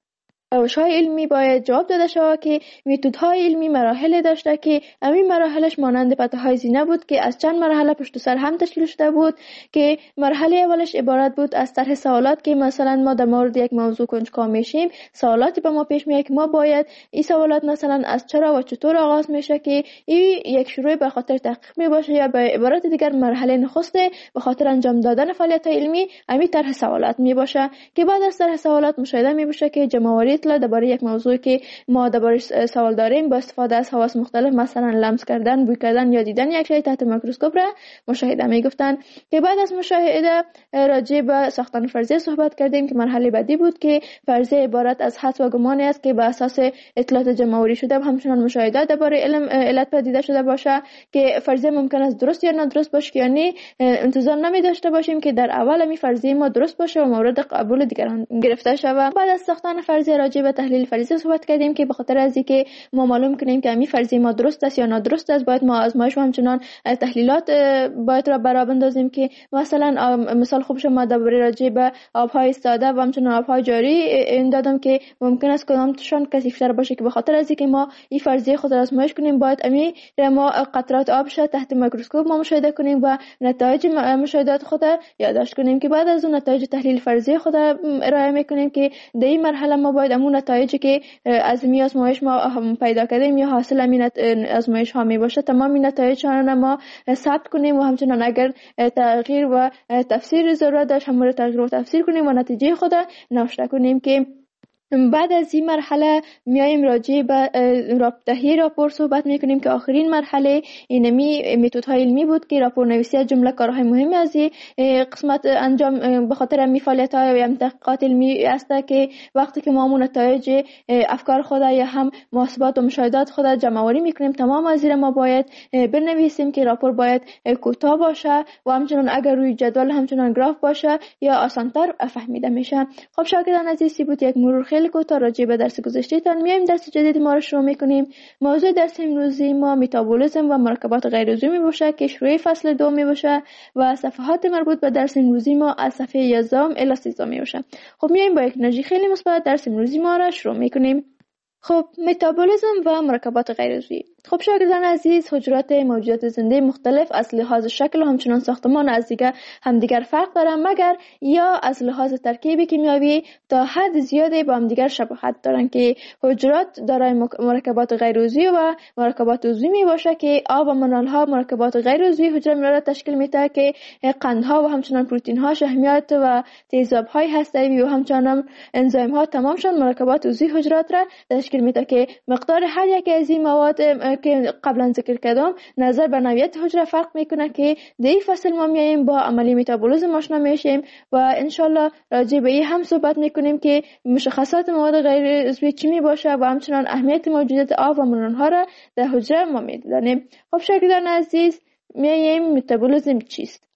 روش‌های علمی باید جواب داده شود که متدهای علمی مراحل داشته که همین مراحلش مانند پته‌های زینه بود که از چند مرحله پشت سر هم تشکیل شده بود که مرحله اولش عبارت بود از طرح سوالات که مثلا ما در مورد یک موضوع کنجکاو میشیم، سوالاتی به ما پیش میاد که ما باید این سوالات مثلا از چرا و چطور آغاز میشه که این یک شروع به خاطر تحقیق می باشه یا به عبارت دیگر مرحله نخسته به خاطر انجام دادن فعالیت علمی همین طرح سوالات می باشه که بعد از طرح سوالات مشاهده می بشه که جمع‌آوری درباره یک موضوع که ما درباره سوال داریم با استفاده از حواس مختلف مثلا لمس کردن، بوی کردن یا دیدن یک شی تحت میکروسکوپ را مشاهده میگفتن که بعد از مشاهده راجع به ساختن فرضیه صحبت کردیم که مرحله بعدی بود که فرضیه عبارت از حدس و گمانی است که بر اساس اطلاعات جمع‌آوری شده و همچنین مشاهدات درباره علم علت پدیده شده باشه که فرضیه ممکن است درست یا نادرست باشه، یعنی انتظار نمی داشته باشیم که در اول می فرضیه ما درست باشه و مورد قبول دیگران گرفته شود. بعد از ساختن فرضیه راجع به تحلیل فرضیه صحبت کردیم که به خاطر از اینکه ما معلوم کنیم که همین فرضیه ما درست است یا نادرست است باید ما آزمایش و همچنان تحلیلات باید را برابر بندازیم که مثلا مثال خوبش ما درباره راجع به آبهای ساده و همچنان آبهای جاری این دادم که ممکن است کدامشان کثیف‌تر باشه که به خاطر از اینکه ما این فرضیه خود را آزمایش کنیم باید همین ما قطرات آب شد تحت میکروسکوپ ما مشاهده کنیم و نتایج مشاهدات خود را یادداشت کنیم که بعد از اون نتایج تحلیل فرضیه خود را ارائه میکنیم که در این مرحله ما باید همون نتایجی که از می آزمایش ما پیدا کردیم یا حاصل همین آزمایش ها می باشه تمام این نتایج ها ما ثبت کنیم و همچنان اگر تغییر و تفسیر ضرورت داشت هم تغییر و تفسیر کنیم و نتیجه خود نوشته کنیم که بعد از این مرحله میایم راجع به تهیه راپور صحبت میکنیم که آخرین مرحله اینمی متدهای علمی بود که راپور نویسی از جمله کارهای مهم از این قسمت انجام به خاطر می فعالیت‌های و تحقیقات علمی است که وقتی که ما نتایج افکار خود یا هم محاسبات و مشاهدات خود جمع‌آوری میکنیم تمام از این ما باید بنویسیم که راپور باید کوتاه باشه و همچنان اگر روی جدول همچنان گراف باشه یا آسان‌تر فهمیده میشه. خب شاگردان عزیزی بود یک مرور خیلی کوتاه راجع به درس گذشته تان میایم درس جدید ما رو شروع میکنیم. موضوع درس امروزی ما متابولیسم و مرکبات غیر عضوی باشه که شروع فصل دو می باشه و صفحات مربوط به درس امروزی ما از صفحه یازده الی سیزده می باشه. خب میایم با یک انرژی خیلی مثبت درس امروزی ما رو شروع میکنیم. خب متابولیسم و مرکبات غیر عضوی. خب شاگردان عزیز، حجرات موجودات زنده مختلف از لحاظ شکل و همچنان ساختمان از دیگر همدیگر فرق دارند مگر یا از لحاظ ترکیب کیمیایی تا حد زیادی با همدیگر شباهت دارند که حجرات دارای مرکبات غیر عضوی و مرکبات عضوی می باشه که آب و منرال ها مرکبات غیر عضوی حجره را تشکیل میده که قندها و همچنان پروتئین ها شحمیات و تیزاب های هسته‌ای و همچنان انزیم ها تمامشان مرکبات عضوی حجرات را تشکیل میده که مقدار هر یک از این مواد که قبلا ذکر کردم نظر به نوعیت حجره فرق میکنه که در این فصل ما میایم با عملی متابولیسم آشنا میشیم و انشالله راجع به این هم صحبت میکنیم که مشخصات مواد غیر عضوی چی می باشه و همچنان اهمیت موجودیت آب و منرال ها را در حجره ما میدانیم. خب شاگردان عزیز میایم متابولیسم چیست؟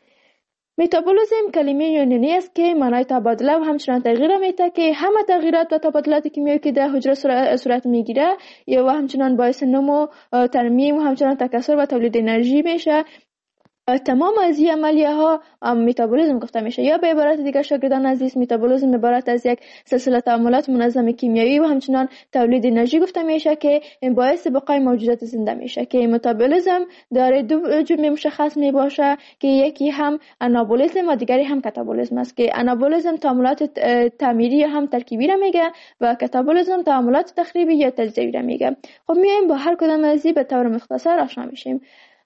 متابولیسم کلمه یونانی است که معنای تبادله و همچنان تغییر میده که همه تغییرات و تبادلات کیمیایی که در حجره صورت میگیره یا و همچنان باعث نمو، ترمیم و همچنان تکثر و تولید انرژی میشه. تمام از این عملیه ها متابولیسم گفته میشه یا به عبارت دیگر شاگردان عزیز متابولیسم عبارت از یک سلسله تعاملات منظم کیمیایی و همچنان تولید انرژی گفته میشه که باعث بقای موجودات زنده میشه که متابولیسم داره دو جمله مشخص می باشه که یکی هم آنابولیسم و دیگری هم کاتابولیسم است که آنابولیسم تعاملات تعمیری هم ترکیبی را میگه و کاتابولیسم تعاملات تخریبی یا تجزیوی را میگه. خب میایم با هر کدام از این به طور مختصر آشنا میشیم.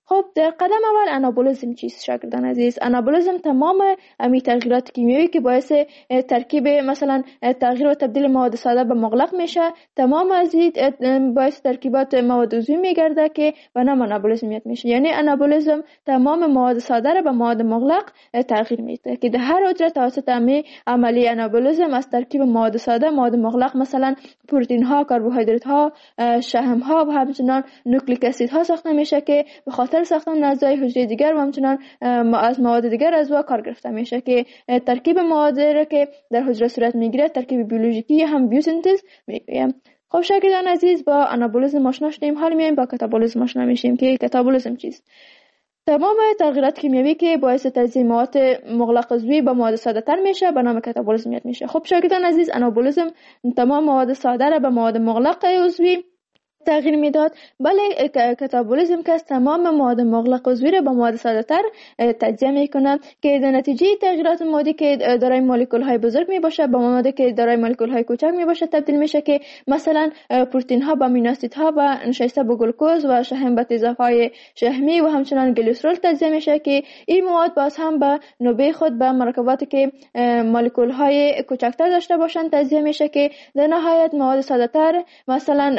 خب در قدم اول انابولیزم چیست شاگردان عزیز؟ انابولیزم تمام امی تغییرات کیمیایی که باعث ترکیب مثلا تغییر و تبدیل مواد ساده به مغلق میشه، تمام از این باعث ترکیبات مواد عضوی میگرده که به نام انابولیزم میشه. یعنی انابولیزم تمام مواد ساده را به مواد مغلق تغییر میده که در هر حجره توسط امی عملی انابولیزم از ترکیب مواد ساده مواد مغلق مثلا پروتئین ها، کربوهیدرات ها، شحم ها و همچنان نوکلیک اسید ها ساخته میشه که به خاطر ساختن اعضای حجره دیگر و همچنان از مواد دیگر عضو کار گرفته میشه که ترکیب مواد را که در حجره صورت میگیره ترکیب بیولوژیکی هم بیوسینتز میگیم. خب شاگردان عزیز با انابولیزم آشنا شدیم، حالا میایم با کاتابولیزم آشنا میشیم که کاتابولیزم چیست. تمام تغییرات کیمیایی که باعث تجزیه مواد مغلق عضوی به مواد ساده تر میشه به نام کاتابولیزم یاد میشه. خب شاگردان عزیز انابولیزم تمام مواد ساده را به مواد مغلق عضوی تغییر میداد، بله کاتابولیزم که تمام مواد مغلق عضوی را به مواد ساده تر تجزیه میکنه که در نتیجه تغییرات مادی که دارای مولکول های بزرگ می باشه به موادی که دارای مولکول های کوچک می باشه تبدیل میشه که مثلا پروتئین ها با امینو اسید ها و نشسته به گلوکوز و شحم به تیزاب های شحمی و همچنان گلیسرول تجزیه میشه که این مواد باز هم به نوبه خود به مرکباتی که مولکول های کوچکتر داشته باشن تجزیه میشه که در نهایت مواد ساده تر مثلا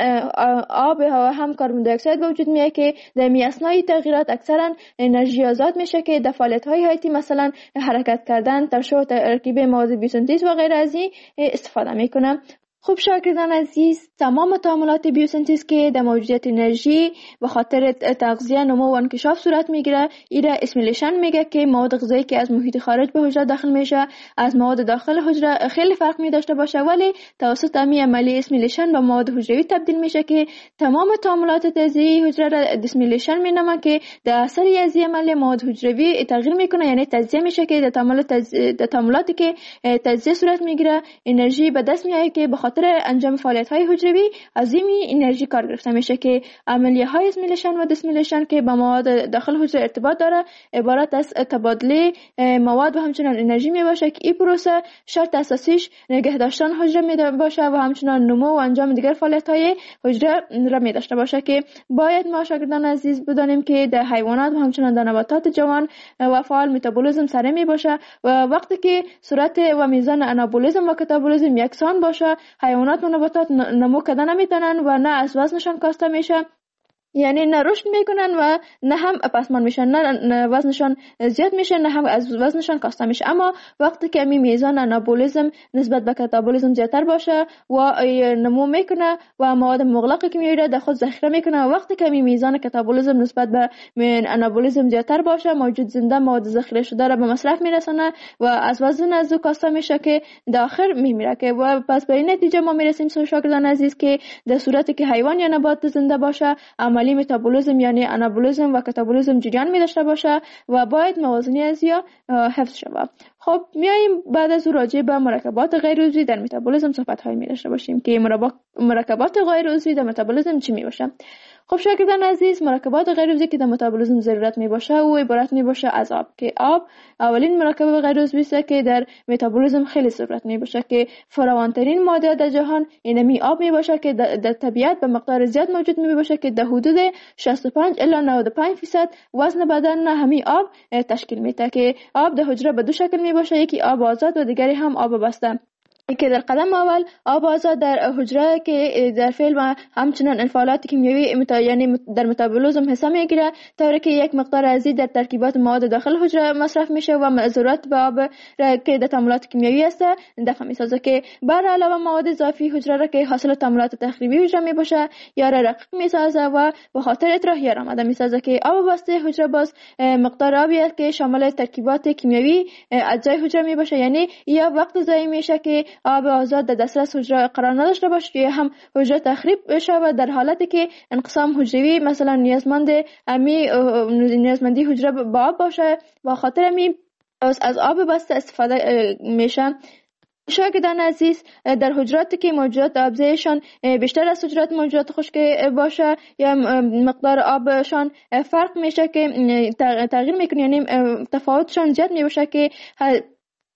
آب و هم کربن دی اکساید وجود میاد که در می اثنای تغییرات اکثرا انرژی آزاد میشه که در فعالیت های حیاتی مثلا حرکت کردن، ترشح و ترکیب مواد بیوسنتز و غیره از این استفاده میکنه. خب شاگردان عزیز تمام تعاملات بیوسنتز که در موجودیت انرژی به خاطر تغذیه، نمو و انکشاف صورت میگیره ایره اسیمیلیشن میگه که مواد غذایی که از محیط خارج به حجره داخل میشه از مواد داخل حجره خیلی فرق می داشته باشه ولی توسط امی عملی اسیمیلیشن به مواد حجروی تبدیل میشه که تمام تعاملات تجزیه حجره را دیسیمیلیشن مینامن که در اثر از این عمل مواد حجروی تغییر میکنه، یعنی تجزیه میشه که در تعاملات در تعاملاتی که تجزیه صورت میگیره انرژی به دست میاد که به خاطر انجام فعالیت های حجروی از این انرژی کار گرفته میشه که عملیه های اسیمیلیشن و دیسیمیلیشن که با مواد داخل حجره ارتباط داره عبارت از تبادله مواد و همچنان انرژی می باشه که این پروسه شرط اساسیش نگه داشتن حجره می باشه و همچنان نمو و انجام دیگر فعالیت های حجره را می داشته باشه که باید ما شاگردان عزیز بدانیم که در حیوانات و همچنان در نباتات جوان و فعال متابولیسم سره می باشه و وقتی که صورت و میزان انابولیسم و کاتابولیسم یکسان باشه حیوانات و نباتات نمو کردن نمیتونن و نه از وزنشان کاسته میشه، یعنی نه رشد میکنن و نه هم پسمان میشن، نه وزنشان زیاد میشه نه هم از وزنشان کاسته میشه. اما وقتی که می میزان انابولیسم نسبت به کاتابولیسم زیادتر باشه و نمو میکنه و مواد مغلق کیمیایی را در خود ذخیره میکنه و وقتی که می میزان کاتابولیسم نسبت به انابولیسم زیادتر باشه موجود زنده مواد ذخیره شده را به مصرف میرسونه و از وزن از او کاسته میشه که در آخر میمیره که و پس به این نتیجه ما میرسیم شاگردان عزیز که در صورتی که حیوان یا نبات زنده باشه عملی متابولیسم یعنی انابولیسم و کاتابولیسم جریان می داشته باشه و باید موازنی از یا حفظ شود. خب میایم بعد از او راجع به مرکبات غیر عضوی در متابولیسم صحبت های می داشته باشیم که مرکبات غیر عضوی در متابولیسم چی می باشه. خب شاگردان عزیز مرکبات غیر عضوی که در متابولیسم ضرورت می باشه و عبارت می باشه از آب که آب اولین مرکب غیر عضوی است که در متابولیسم خیلی ضرورت می باشه که فراوانترین ماده در جهان اینمی آب می باشه که در طبیعت به مقدار زیاد موجود می باشه که در حدود شصت و پنج الی نود و پنج درصد وزن بدن همین آب تشکیل میده که آب در حجره به دو شکل می باشه، یکی آب آزاد و دیگری هم آب بسته که در قدم اول آب آزاد در حجره که در فعل و همچنان انفعالات کیمیایی متا... یعنی در متابولیسم حساب میگیره طوری که یک مقدار ازی در ترکیبات مواد داخل حجره مصرف میشه و ضرورت به آب را که در تعاملات کیمیایی است دفع میسازه که بر علاوه مواد اضافی حجره را که حاصل تعاملات تخریبی حجره میباشه یا را رقیق میسازه و به خاطر اطراحیه آمده میسازه که آب بسته حجره باز مقدار آبی است که شامل ترکیبات کیمیایی اجزای حجره میباشه، یعنی یا وقت ضایع میشه که آب آزاد در دسترس حجره قرار نداشته باشه که هم حجره تخریب شود در حالتی که انقسام حجروی مثلا نیازمند امی نیازمندی حجره با آب باشه و خاطر امی از آب بسته استفاده میشه. شاگردان عزیز در حجراتی که موجودات آبزیشان بیشتر از حجرات موجودات خشک باشه یا مقدار آبشان فرق میشه که تغییر میکنه، یعنی تفاوتشان زیاد میباشه که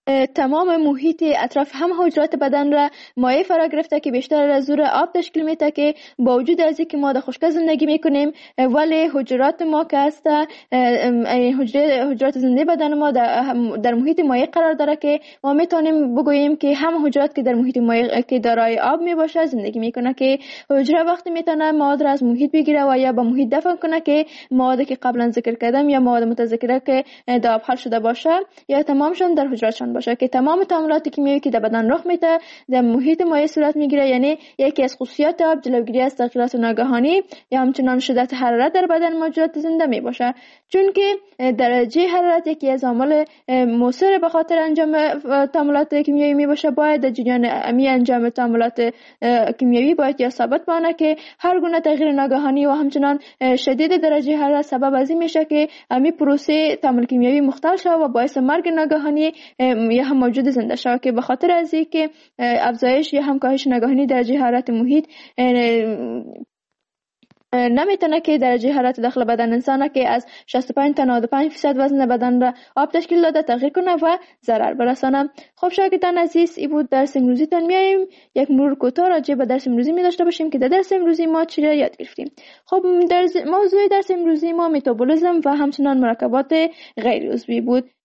تمام محیط اطراف هم حجرات بدن را مایع فرا گرفته که بیشتر از زور آب تشکیل میده که با وجود از اینکه ما در خشکی زندگی میکنیم ولی حجرات ما که هست حجرات زنده بدن ما در محیط مایع قرار داره که ما میتونیم بگوییم که هم حجرات که در محیط مایع که دارای آب میباشه زندگی میکنه که حجره وقتی میتونه مواد را از محیط بگیره و یا به محیط دفن کنه که موادی که قبلا ذکر کردم یا مواد متذکره که در آب حل شده باشه یا تمامشون در حجراتشان باشه که تمام تعاملات کیمیایی که در بدن رخ میده در محیط مایع صورت میگیره. یعنی یکی از خصوصیات آب جلوگیری از تغییرات ناگهانی یا همچنان شدت حرارت در بدن موجودات زنده می باشه، چون که درجه حرارت یکی از عوامل مؤثر به خاطر انجام تعاملات کیمیایی می باشه. باید در جریان امی انجام تعاملات کیمیایی باید یا ثابت بانه که هر گونه تغییر ناگهانی و همچنان شدید درجه حرارت سبب از این میشه که امی پروسه تعامل کیمیایی مختل شود و باعث مرگ ناگهانی یا هم موجود زنده شود که به خاطر از این که افزایش یا هم کاهش ناگهانی درجه حرارت محیط نمیتونه که درجه حرارت داخل بدن انسان که از شصت و پنج تا نود و پنج درصد وزن بدن را آب تشکیل داده تغییر کنه و ضرر برسانه. خب شاگردان عزیز، این بود درس امروزی تان. میایم یک مرور کوتاه راجع به درس امروزی می داشته باشیم که در درس امروزی ما چی را یاد گرفتیم. خب در موضوع درس امروزی ما متابولیسم و همچنان مرکبات غیر عضوی بود.